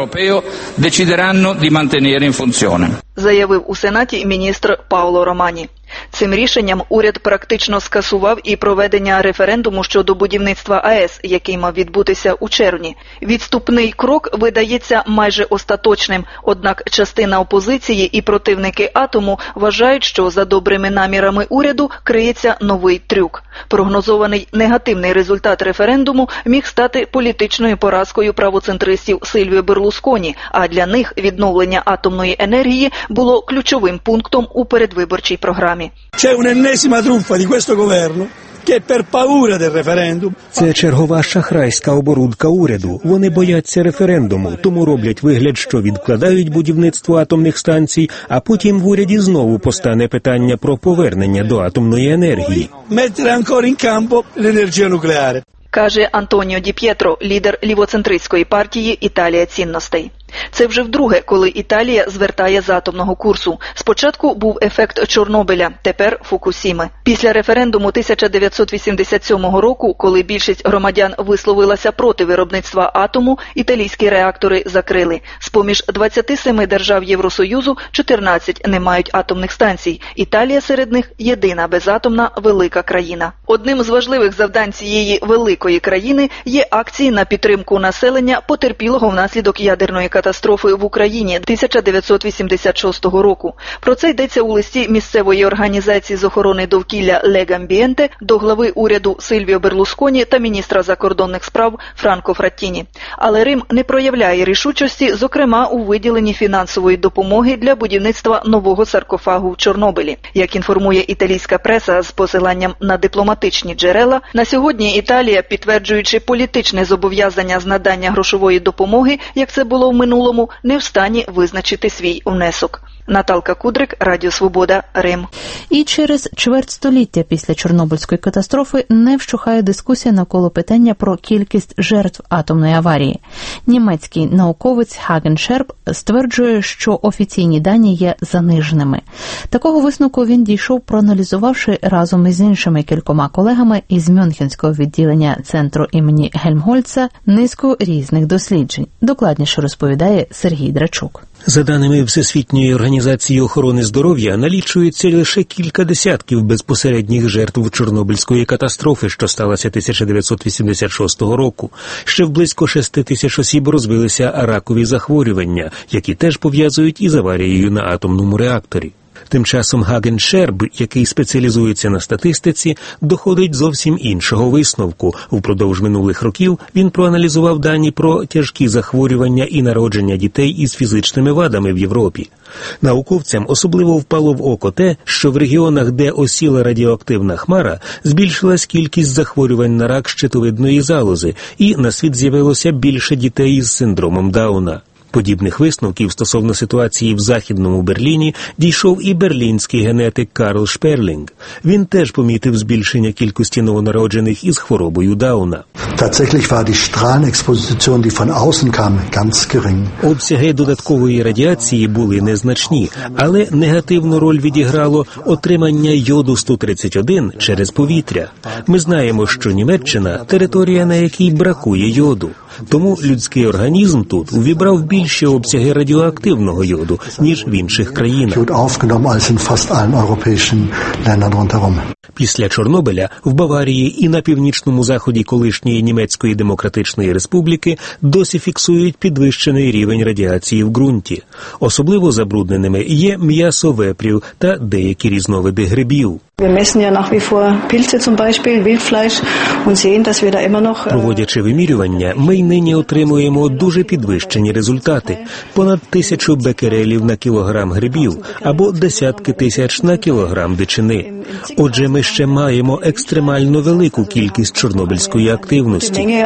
Speaker 16: Заявив у Сенаті міністр Паоло Романі. Цим рішенням уряд практично скасував і проведення референдуму щодо будівництва АЕС, який мав відбутися у червні. Відступний крок видається майже остаточним, однак частина опозиції і противники атому вважають, що за добрими намірами уряду криється новий трюк. Прогнозований негативний результат референдуму міг стати політичною поразкою правоцентристів Сильвіо Берлусконі, а для них відновлення атомної енергії було ключовим пунктом у передвиборчій програмі.
Speaker 18: C'è un'ennesima truffa di questo governo
Speaker 25: Це чергова шахрайська оборудка уряду. Вони бояться референдуму, тому роблять вигляд, що відкладають будівництво атомних станцій, а потім в уряді знову постане питання про повернення до атомної енергії.
Speaker 16: Каже Антоніо Ді П'єтро, лідер лівоцентристської партії «Італія цінностей». Це вже вдруге, коли Італія звертає з атомного курсу. Спочатку був ефект Чорнобиля, тепер Фукусіми. Після референдуму тисяча дев'ятсот вісімдесят сьомого року, коли більшість громадян висловилася проти виробництва атому, італійські реактори закрили. З-поміж двадцяти семи держав Євросоюзу чотирнадцять не мають атомних станцій. Італія серед них єдина безатомна велика країна. Одним з важливих завдань цієї великої країни є акції на підтримку населення, потерпілого внаслідок ядерної катастрофи. катастрофи в Україні тисяча дев'ятсот вісімдесят шостого року. Про це йдеться у листі місцевої організації з охорони довкілля Легамбієнте до глави уряду Сильвіо Берлусконі та міністра закордонних справ Франко Фраттіні. Але Рим не проявляє рішучості, зокрема у виділенні фінансової допомоги для будівництва нового саркофагу в Чорнобилі. Як інформує італійська преса з посиланням на дипломатичні джерела, на сьогодні Італія, підтверджуючи політичне зобов'язання з надання грошової допомоги, як це було в минулому, не в стані визначити свій внесок. Наталка Кудрик, Радіо Свобода, Рим.
Speaker 2: І через чверть століття після Чорнобильської катастрофи не вщухає дискусія навколо питання про кількість жертв атомної аварії. Німецький науковець Хаген Шерб стверджує, що офіційні дані є заниженими. Такого висновку він дійшов, проаналізувавши разом із іншими кількома колегами із Мюнхенського відділення центру імені Гельмгольца низку різних досліджень. Докладніше розповідає Сергій Драчук.
Speaker 25: За даними Всесвітньої організації охорони здоров'я, налічується лише кілька десятків безпосередніх жертв Чорнобильської катастрофи, що сталася тисяча дев'ятсот вісімдесят шостого року. Ще в близько шести тисяч осіб розвилися ракові захворювання, які теж пов'язують із аварією на атомному реакторі. Тим часом Хаген Шерб, який спеціалізується на статистиці, доходить зовсім іншого висновку. Впродовж минулих років він проаналізував дані про тяжкі захворювання і народження дітей із фізичними вадами в Європі. Науковцям особливо впало в око те, що в регіонах, де осіла радіоактивна хмара, збільшилась кількість захворювань на рак щитовидної залози, і на світ з'явилося більше дітей із синдромом Дауна. Подібних висновків стосовно ситуації в Західному Берліні дійшов і берлінський генетик Карл Шперлінг. Він теж помітив збільшення кількості новонароджених із хворобою Дауна. Обсяги додаткової радіації були незначні, але негативну роль відіграло отримання йоду сто тридцять один через повітря. Ми знаємо, що Німеччина – територія, на якій бракує йоду. Тому людський організм тут увібрав більші обсяги радіоактивного йоду, ніж в інших країнах. Після Чорнобиля в Баварії і на північному заході колишньої Німецької Демократичної Республіки досі фіксують підвищений рівень радіації в ґрунті. Особливо забрудненими є м'ясо вепрів та деякі різновиди грибів. Проводячи вимірювання, ми й нині отримуємо дуже підвищені результати. Понад тисячу бекерелів на кілограм грибів або десятки тисяч на кілограм дичини. Отже, ми ще маємо екстремально велику кількість чорнобильської активності.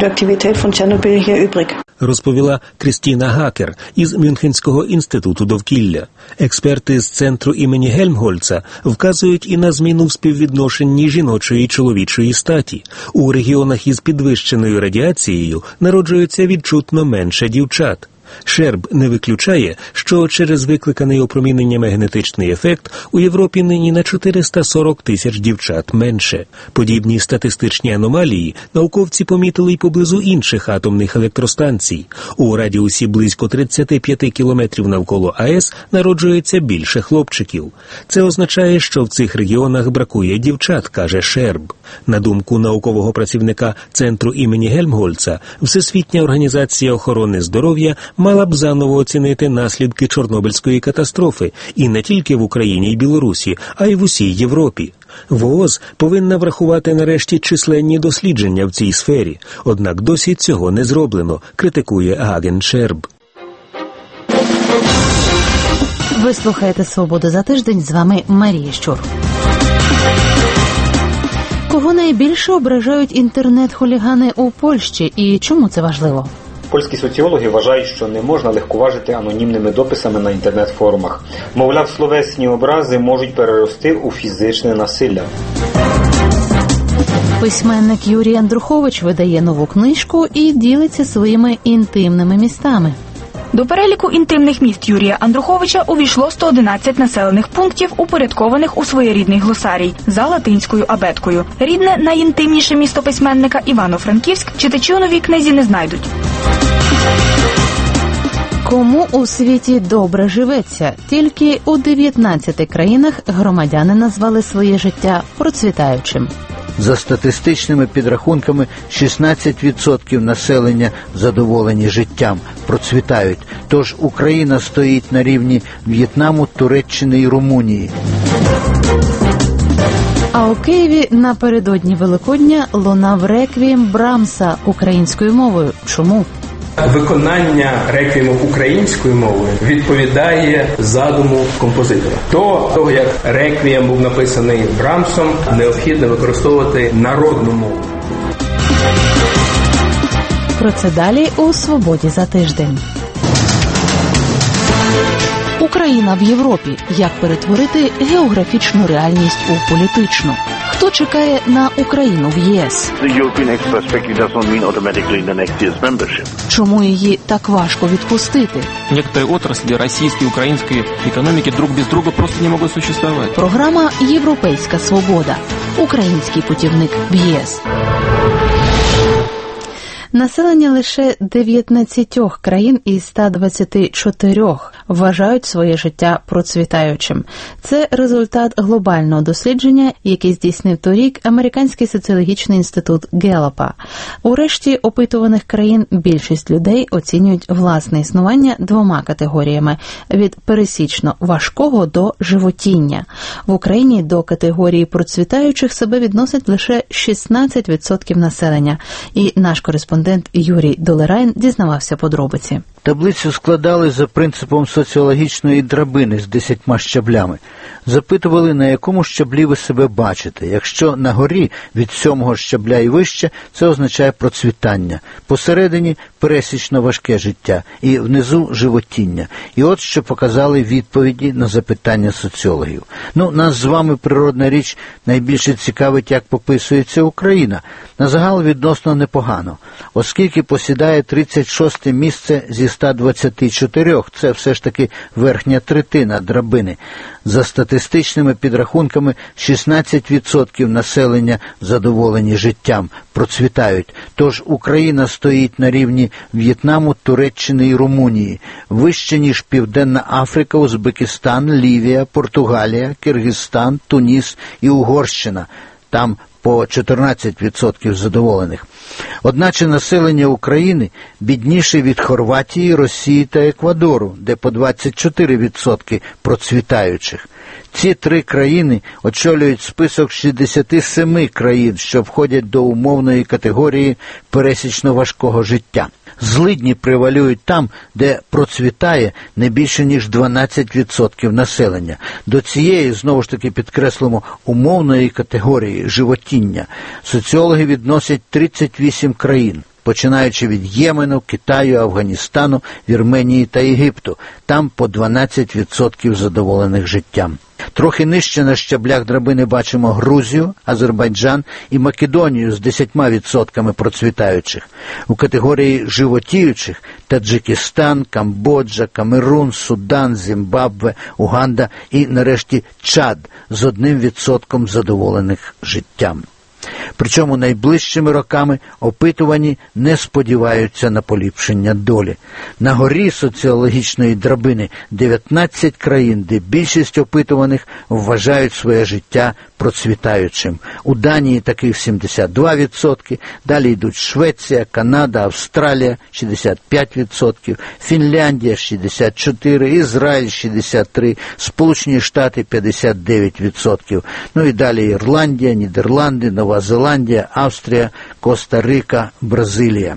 Speaker 25: Розповіла Крістіна Гакер із Мюнхенського інституту довкілля. Експерти з центру імені Гельмгольца вказують і на зміну в співвідношенні жіночої і чоловічої статі. У регіонах із підвищеною радіацією народжується відчутно менше дівчат. Шерб не виключає, що через викликаний опроміненнями генетичний ефект у Європі нині на чотириста сорок тисяч дівчат менше. Подібні статистичні аномалії науковці помітили й поблизу інших атомних електростанцій. У радіусі близько тридцять п'ять кілометрів навколо АЕС народжується більше хлопчиків. Це означає, що в цих регіонах бракує дівчат, каже Шерб. На думку наукового працівника центру імені Гельмгольца, Всесвітня організація охорони здоров'я мала б заново оцінити наслідки Чорнобильської катастрофи і не тільки в Україні і Білорусі, а й в усій Європі. ВООЗ повинна врахувати нарешті численні дослідження в цій сфері, однак досі цього не зроблено, критикує Хаген Шерб.
Speaker 2: Ви слухаєте «Свободу за тиждень», з вами Марія Щур. Кого Кого найбільше ображають інтернет-хулігани у Польщі і чому це важливо?
Speaker 6: Польські соціологи вважають, що не можна легковажити анонімними дописами на інтернет-форумах. Мовляв, словесні образи можуть перерости у фізичне насилля.
Speaker 2: Письменник Юрій Андрухович видає нову книжку і ділиться своїми інтимними містами.
Speaker 18: До переліку інтимних міст Юрія Андруховича увійшло сто одинадцять населених пунктів, упорядкованих у своєрідний глосарій за латинською абеткою. Рідне, найінтимніше місто письменника Івано-Франківськ читачі у новій книзі не знайдуть.
Speaker 2: Кому у світі добре живеться? Тільки у дев'ятнадцяти країнах громадяни назвали своє життя процвітаючим.
Speaker 19: За статистичними підрахунками, шістнадцять відсотків населення задоволені життям, процвітають. Тож Україна стоїть на рівні В'єтнаму, Туреччини і Румунії.
Speaker 2: А у Києві напередодні Великодня лунав реквієм Брамса українською мовою. Чому?
Speaker 20: Виконання реквієму українською мовою відповідає задуму композитора. До того, як реквієм був написаний Брамсом, необхідно використовувати народну мову.
Speaker 2: Про це далі у «Свободі за тиждень». Україна в Європі. Як перетворити географічну реальність у політичну? Хто чекає на Україну в ЄС? Чому її так важко відпустити?
Speaker 1: Некоторые отрасли российской и украинской экономики друг без друга просто не могут существовать.
Speaker 2: Програма «Європейська свобода». Український путівник в ЄС. Населення лише дев'ятнадцять країн із ста двадцяти чотирьох вважають своє життя процвітаючим. Це результат глобального дослідження, який здійснив торік Американський соціологічний інститут Геллапа. У решті опитуваних країн більшість людей оцінюють власне існування двома категоріями – від пересічно важкого до животіння. В Україні до категорії процвітаючих себе відносять лише шістнадцять відсотків населення. І наш кореспондент Юрій Долерайн дізнавався подробиці.
Speaker 19: Таблицю складали за принципом соціологічної драбини з десятьма щаблями. Запитували, на якому щаблі ви себе бачите. Якщо на горі від сьомого щабля і вище, це означає процвітання. Посередині – пересічно важке життя. І внизу – животіння. І от що показали відповіді на запитання соціологів. Ну, нас з вами, природна річ, найбільше цікавить, як пописується Україна. На загал відносно непогано. Оскільки посідає тридцять шосте місце зі ста двадцяти чотирьох, це все ж таки верхня третина драбини. За статистичними підрахунками, шістнадцять відсотків населення задоволені життям, процвітають. Тож Україна стоїть на рівні В'єтнаму, Туреччини і Румунії. Вище, ніж Південна Африка, Узбекистан, Лівія, Португалія, Киргизстан, Туніс і Угорщина. Там по чотирнадцять відсотків задоволених. Одначе населення України бідніше від Хорватії, Росії та Еквадору, де по двадцять чотири відсотки процвітаючих. Ці три країни очолюють список шістдесят сім країн, що входять до умовної категорії пересічно важкого життя. Злидні превалюють там, де процвітає не більше, ніж дванадцять відсотків населення. До цієї, знову ж таки підкреслимо, умовної категорії животіння соціологи відносять тридцять вісім країн, починаючи від Ємену, Китаю, Афганістану, Вірменії та Єгипту. Там по дванадцять відсотків задоволених життям. Трохи нижче на щаблях драбини бачимо Грузію, Азербайджан і Македонію з десятьма відсотками процвітаючих. У категорії животіючих – Таджикистан, Камбоджа, Камерун, Судан, Зімбабве, Уганда і, нарешті, Чад з одним відсотком задоволених життям. Причому найближчими роками опитувані не сподіваються на поліпшення долі. На горі соціологічної драбини дев'ятнадцять країн, де більшість опитуваних вважають своє життя процвітаючим. У Данії таких сімдесят два відсотки, далі йдуть Швеція, Канада, Австралія – шістдесят п'ять відсотків, Фінляндія – шістдесят чотири відсотки, Ізраїль – шістдесят три відсотки, Сполучені Штати – п'ятдесят дев'ять відсотків. Ну і далі Ірландія, Нідерланди, Нова Зеландія, Австрія, Коста-Рика, Бразилія.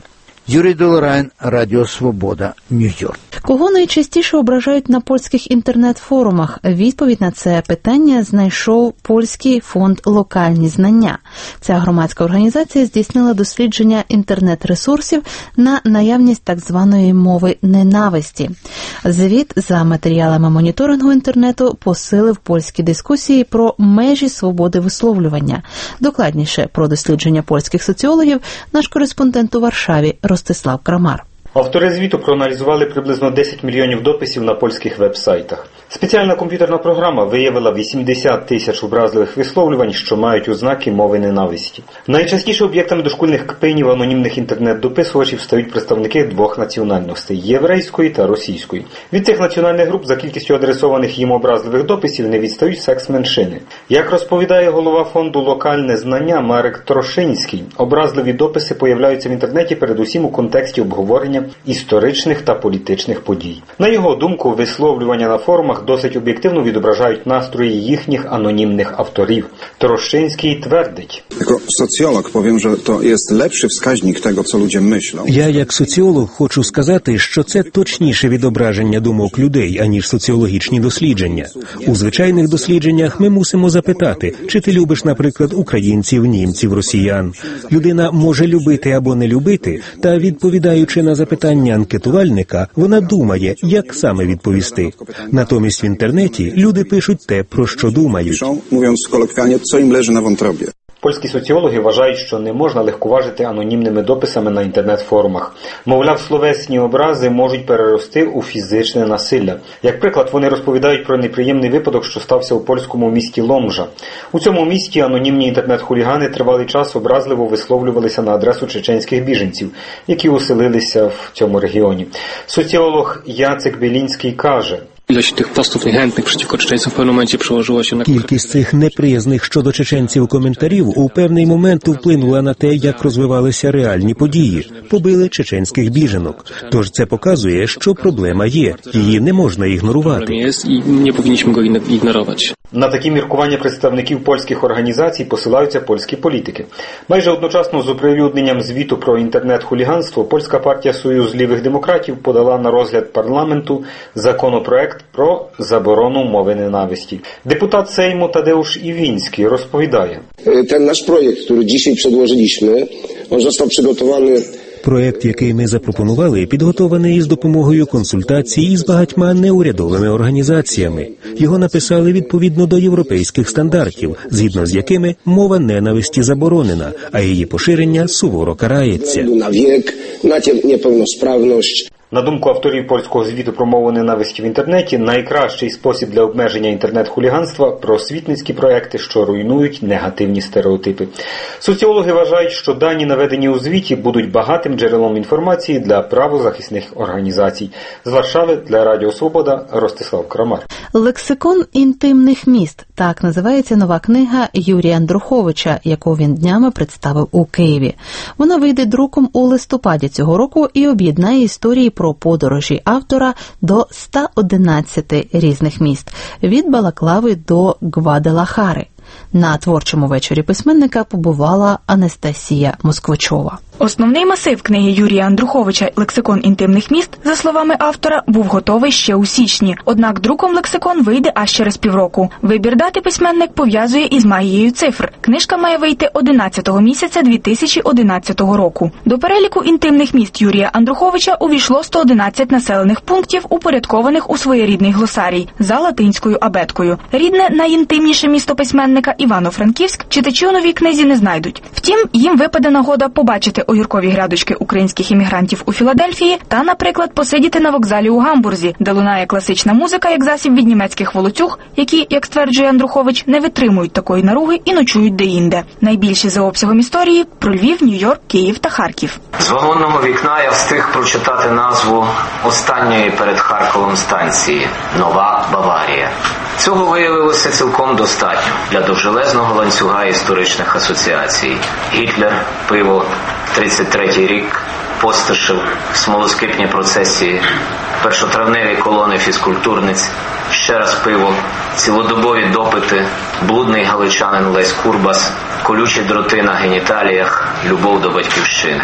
Speaker 19: Юрій Долорайн, Радіо Свобода, Нью-Йорк.
Speaker 2: Кого найчастіше ображають на польських інтернет-форумах? Відповідь на це питання знайшов польський фонд «Локальні знання». Ця громадська організація здійснила дослідження інтернет-ресурсів на наявність так званої мови ненависті. Звіт за матеріалами моніторингу інтернету посилив польські дискусії про межі свободи висловлювання. Докладніше про дослідження польських соціологів наш кореспондент у Варшаві Ростислав Крамар.
Speaker 6: Автори звіту проаналізували приблизно десять мільйонів дописів на польських веб-сайтах. Спеціальна комп'ютерна програма виявила вісімдесят тисяч образливих висловлювань, що мають ознаки мови ненависті. Найчастіше об'єктами дошкульних кпинів анонімних інтернет-дописувачів стають представники двох національностей – єврейської та російської. Від цих національних груп за кількістю адресованих їм образливих дописів не відстають секс-меншини. Як розповідає голова фонду «Локальне знання» Марек Трошинський, образливі дописи появляються в інтернеті передусім у контексті обговорення історичних та політичних подій. На його думку, висловлювання на форумах досить об'єктивно відображають настрої їхніх анонімних авторів. Трошинський твердить.
Speaker 3: Jako socjolog powiem, że to jest lepszy wskaźnik tego, co ludzie myślą.
Speaker 25: Я як соціолог хочу сказати, що це точніше відображення думок людей, аніж соціологічні дослідження. У звичайних дослідженнях ми мусимо запитати, чи ти любиш, наприклад, українців, німців, росіян. Людина може любити або не любити, та відповідаючи на запитання анкетувальника, вона думає, як саме відповісти. Натомість в інтернеті люди пишуть те, про що думають.
Speaker 3: Mówiąc kolokwialnie, co im leży na wątrobie.
Speaker 6: Польські соціологи вважають, що не можна легковажити анонімними дописами на інтернет-форумах. Мовляв, словесні образи можуть перерости у фізичне насилля. Як приклад, вони розповідають про неприємний випадок, що стався у польському місті Ломжа. У цьому місті анонімні інтернет-хулігани тривалий час образливо висловлювалися на адресу чеченських біженців, які оселилися в цьому регіоні. Соціолог Яцек Білінський каже:
Speaker 4: Ilość tych postów niechętnych przeciwko Czeczeńcom w pewnym momencie przełożyła się na...
Speaker 25: Кількість цих неприязних щодо чеченців коментарів у певний момент вплинула на те, як розвивалися реальні події. Побили чеченських біженок. Тож це показує, що проблема є. Її не можна ігнорувати.
Speaker 4: Є і не повинні його ігнорувати.
Speaker 6: На такі міркування представників польських організацій посилаються польські політики. Майже одночасно з оприлюдненням звіту про інтернет-хуліганство польська партія «Союз лівих демократів» подала на розгляд парламенту законопроект про заборону мови ненависті. Депутат Сейму Тадeusz Iwiński розповідає.
Speaker 5: Ten nasz projekt, który dzisiaj przedłożyliśmy, on został przygotowany.
Speaker 25: Проект, який ми запропонували, підготований із допомогою консультацій із багатьма неурядовими організаціями. Його написали відповідно до європейських стандартів, згідно з якими мова ненависті заборонена, а її поширення суворо карається.
Speaker 5: На вік, на неповносправність.
Speaker 6: На думку авторів польського звіту про мову ненависті в інтернеті, найкращий спосіб для обмеження інтернет-хуліганства – просвітницькі проекти, що руйнують негативні стереотипи. Соціологи вважають, що дані, наведені у звіті, будуть багатим джерелом інформації для правозахисних організацій. З Варшави для Радіо Свобода Ростислав Крамар.
Speaker 2: «Лексикон інтимних міст» – так називається нова книга Юрія Андруховича, яку він днями представив у Києві. Вона вийде друком у листопаді цього року і об'єднає історії про подорожі автора до ста одинадцяти різних міст – від Балаклави до Гваделахари. На творчому вечорі письменника побувала Анастасія Москвичова.
Speaker 18: Основний масив книги Юрія Андруховича «Лексикон інтимних міст», за словами автора, був готовий ще у січні. Однак друком лексикон вийде аж через півроку. Вибір дати письменник пов'язує із магією цифр. Книжка має вийти одинадцятого місяця дві тисячі одинадцятого року. До переліку інтимних міст Юрія Андруховича увійшло сто одинадцять населених пунктів, упорядкованих у своєрідний глосарій за латинською абеткою. Рідне найінтимніше місто письменника Івано-Франківськ читачі у новій книзі не знайдуть. Втім, їм випаде нагода побачити огіркові грядочки українських іммігрантів у Філадельфії та, наприклад, посидіти на вокзалі у Гамбурзі, де лунає класична музика як засіб від німецьких волоцюг, які, як стверджує Андрухович, не витримують такої наруги і ночують деінде. Найбільші за обсягом історії – про Львів, Нью-Йорк, Київ та Харків.
Speaker 21: З вагонного вікна я встиг прочитати назву останньої перед Харковом станції – Нова Баварія. Цього виявилося цілком достатньо для довжелезного ланцюга історичних асоціацій. Гітлер, пиво, тридцять третій рік, Постишев, смолоскипні процесії, першотравневі колони фізкультурниць, ще раз пиво, цілодобові допити, блудний галичанин Лесь Курбас, колючі дроти на геніталіях, любов до батьківщини.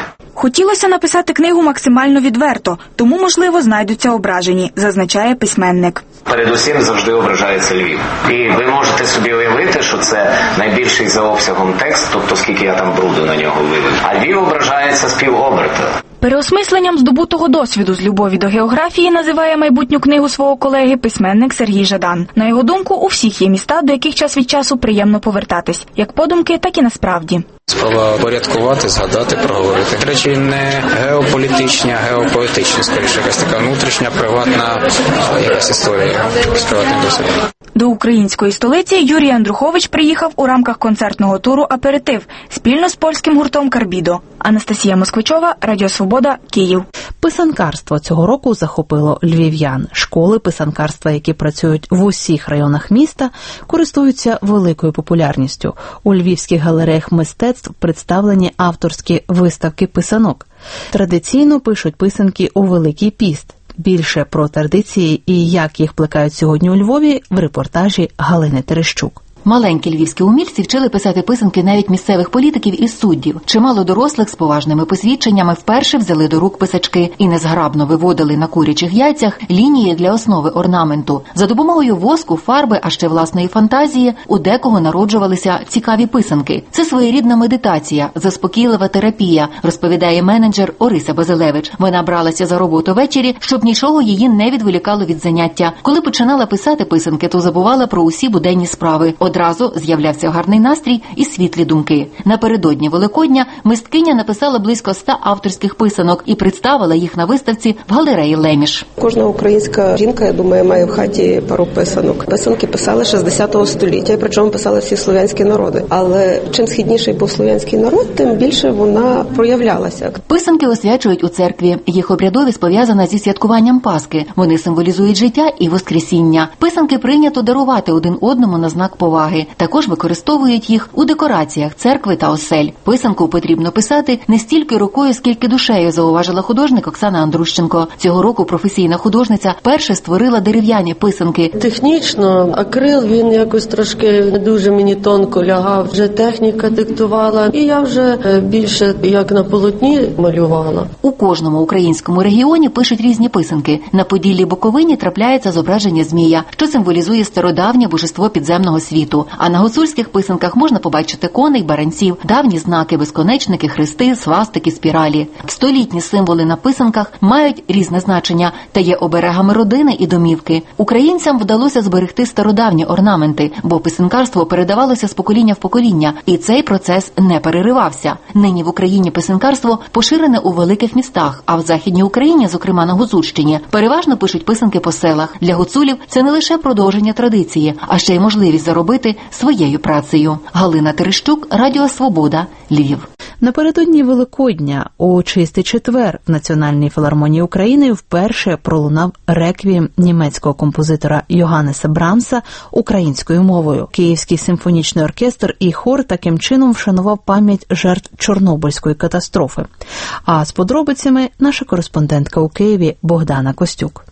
Speaker 18: Хотілося написати книгу максимально відверто, тому, можливо, знайдуться ображені, зазначає письменник.
Speaker 21: Передусім завжди ображається Львів. І ви можете собі уявити, що це найбільший за обсягом текст, тобто скільки я там бруду на нього вилив. А Львів ображається з півоберта.
Speaker 18: Переосмисленням здобутого досвіду з любові до географії називає майбутню книгу свого колеги письменник Сергій Жадан. На його думку, у всіх є міста, до яких час від часу приємно повертатись, як подумки, так і насправді.
Speaker 8: Справа порядкувати, згадати, проговорити. Речі не геополітичні, а геопоетичні, скоріше, якась така внутрішня, приватна якась історія з приватним досвідом.
Speaker 18: До української столиці Юрій Андрухович приїхав у рамках концертного туру «Аперитив» спільно з польським гуртом «Карбідо». Анастасія Москвичова, Радіо Свобода, Київ.
Speaker 2: Писанкарство цього року захопило львів'ян. Школи писанкарства, які працюють в усіх районах міста, користуються великою популярністю. У львівських галереях мистецтв представлені авторські виставки писанок. Традиційно пишуть писанки у Великий піст. Більше про традиції і як їх плекають сьогодні у Львові в репортажі Галини Терещук.
Speaker 10: Маленькі львівські умільці вчили писати писанки навіть місцевих політиків і суддів. Чимало дорослих з поважними посвідченнями вперше взяли до рук писачки і незграбно виводили на курячих яйцях лінії для основи орнаменту. За допомогою воску, фарби, а ще власної фантазії, у декого народжувалися цікаві писанки. Це своєрідна медитація, заспокійлива терапія, розповідає менеджер Орися Базилевич. Вона бралася за роботу ввечері, щоб нічого її не відволікало від заняття. Коли починала писати писанки, то забувала про усі буденні справи. Одразу з'являвся гарний настрій і світлі думки. Напередодні Великодня мисткиня написала близько ста авторських писанок і представила їх на виставці в галереї «Леміш».
Speaker 12: Кожна українська жінка, я думаю, має в хаті пару писанок. Писанки писали шістдесятого століття, і причому писали всі слов'янські народи. Але чим східніший був слов'янський народ, тим більше вона проявлялася.
Speaker 10: Писанки освячують у церкві. Їх обрядовість пов'язана зі святкуванням Пасхи. Вони символізують життя і воскресіння. Писанки прийнято дарувати один одному на знак поваги. Також використовують їх у декораціях церкви та осель. Писанку потрібно писати не стільки рукою, скільки душею, зауважила художник Оксана Андрущенко. Цього року професійна художниця перше створила дерев'яні писанки.
Speaker 22: Технічно акрил, він якось трошки не дуже мені тонко лягав. Вже техніка диктувала, і я вже більше як на полотні малювала.
Speaker 10: У кожному українському регіоні пишуть різні писанки. На Поділлі-Буковині трапляється зображення змія, що символізує стародавнє божество підземного світу. А на гуцульських писанках можна побачити коней, баранців, давні знаки, безконечники, хрести, свастики, спіралі. Столітні символи на писанках мають різне значення та є оберегами родини і домівки. Українцям вдалося зберегти стародавні орнаменти, бо писанкарство передавалося з покоління в покоління, і цей процес не переривався. Нині в Україні писанкарство поширене у великих містах, а в Західній Україні, зокрема на Гуцульщині, переважно пишуть писанки по селах. Для гуцулів це не лише продовження традиції, а ще й можливість заробити своєю працею. Галина Терещук, Радіо Свобода, Львів.
Speaker 2: Напередодні Великодня у Чистий четвер в Національній філармонії України вперше пролунав реквієм німецького композитора Йоганнеса Брамса українською мовою. Київський симфонічний оркестр і хор таким чином вшанував пам'ять жертв Чорнобильської катастрофи. А з подробицями наша кореспондентка у Києві Богдана Костюк.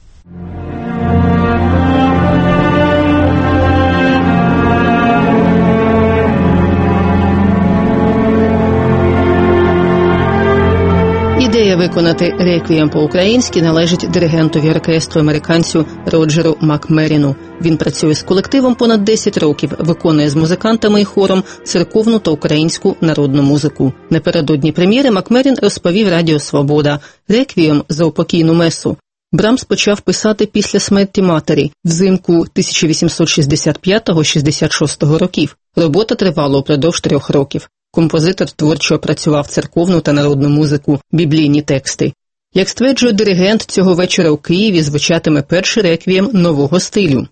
Speaker 24: Ідея виконати реквієм по-українськи належить диригентові оркестру американцю Роджеру Макмеріну. Він працює з колективом понад десять років, виконує з музикантами і хором церковну та українську народну музику. Напередодні прем'єри Макмерін розповів Радіо Свобода реквієм за упокійну месу. Брамс почав писати після смерті матері взимку тисяча вісімсот шістдесят п'ятого - шістдесят шостого років. Робота тривала упродовж трьох років. Композитор творчо опрацював церковну та народну музику, біблійні тексти. Як стверджує диригент, цього вечора у Києві звучатиме перший реквієм нового стилю.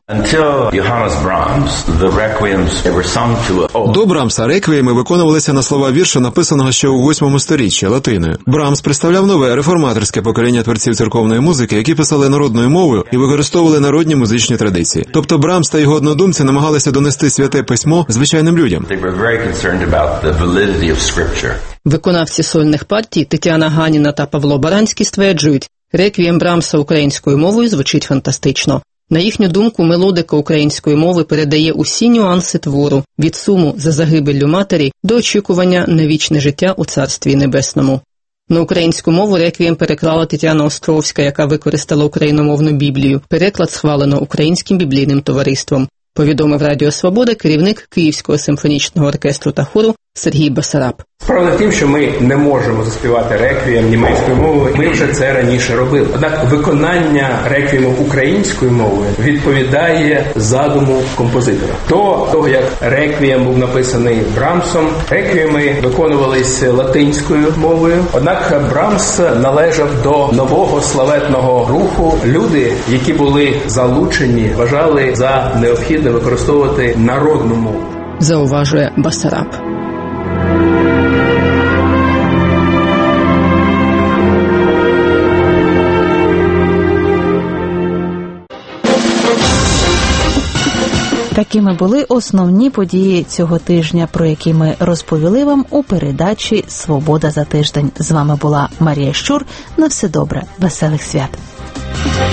Speaker 14: До Брамса реквієми виконувалися на слова вірша, написаного ще у восьмому сторіччі латиною. Брамс представляв нове реформаторське покоління творців церковної музики, які писали народною мовою і використовували народні музичні традиції. Тобто Брамс та його однодумці намагалися донести святе письмо звичайним людям.
Speaker 24: Виконавці сольних партій Тетяна Ганіна та Павло Баранський стверджують, реквієм Брамса українською мовою звучить фантастично. На їхню думку, мелодика української мови передає усі нюанси твору – від суму за загибеллю матері до очікування на вічне життя у Царстві Небесному. На українську мову реквієм переклала Тетяна Островська, яка використала україномовну Біблію. Переклад схвалено Українським біблійним товариством. Повідомив Радіо Свобода керівник Київського симфонічного оркестру та хору Сергій Басараб.
Speaker 20: Справа в тим, що ми не можемо заспівати реквієм німецькою мовою, ми вже це раніше робили. Однак виконання реквієму українською мовою відповідає задуму композитора. До того, як реквієм був написаний Брамсом, реквієми виконувались латинською мовою. Однак Брамс належав до нового славетного руху. Люди, які були залучені, вважали за необхідне використовувати народну мову.
Speaker 24: Зауважує Басараб.
Speaker 2: Такими були основні події цього тижня, про які ми розповіли вам у передачі «Свобода за тиждень». З вами була Марія Щур. На все добре, веселих свят.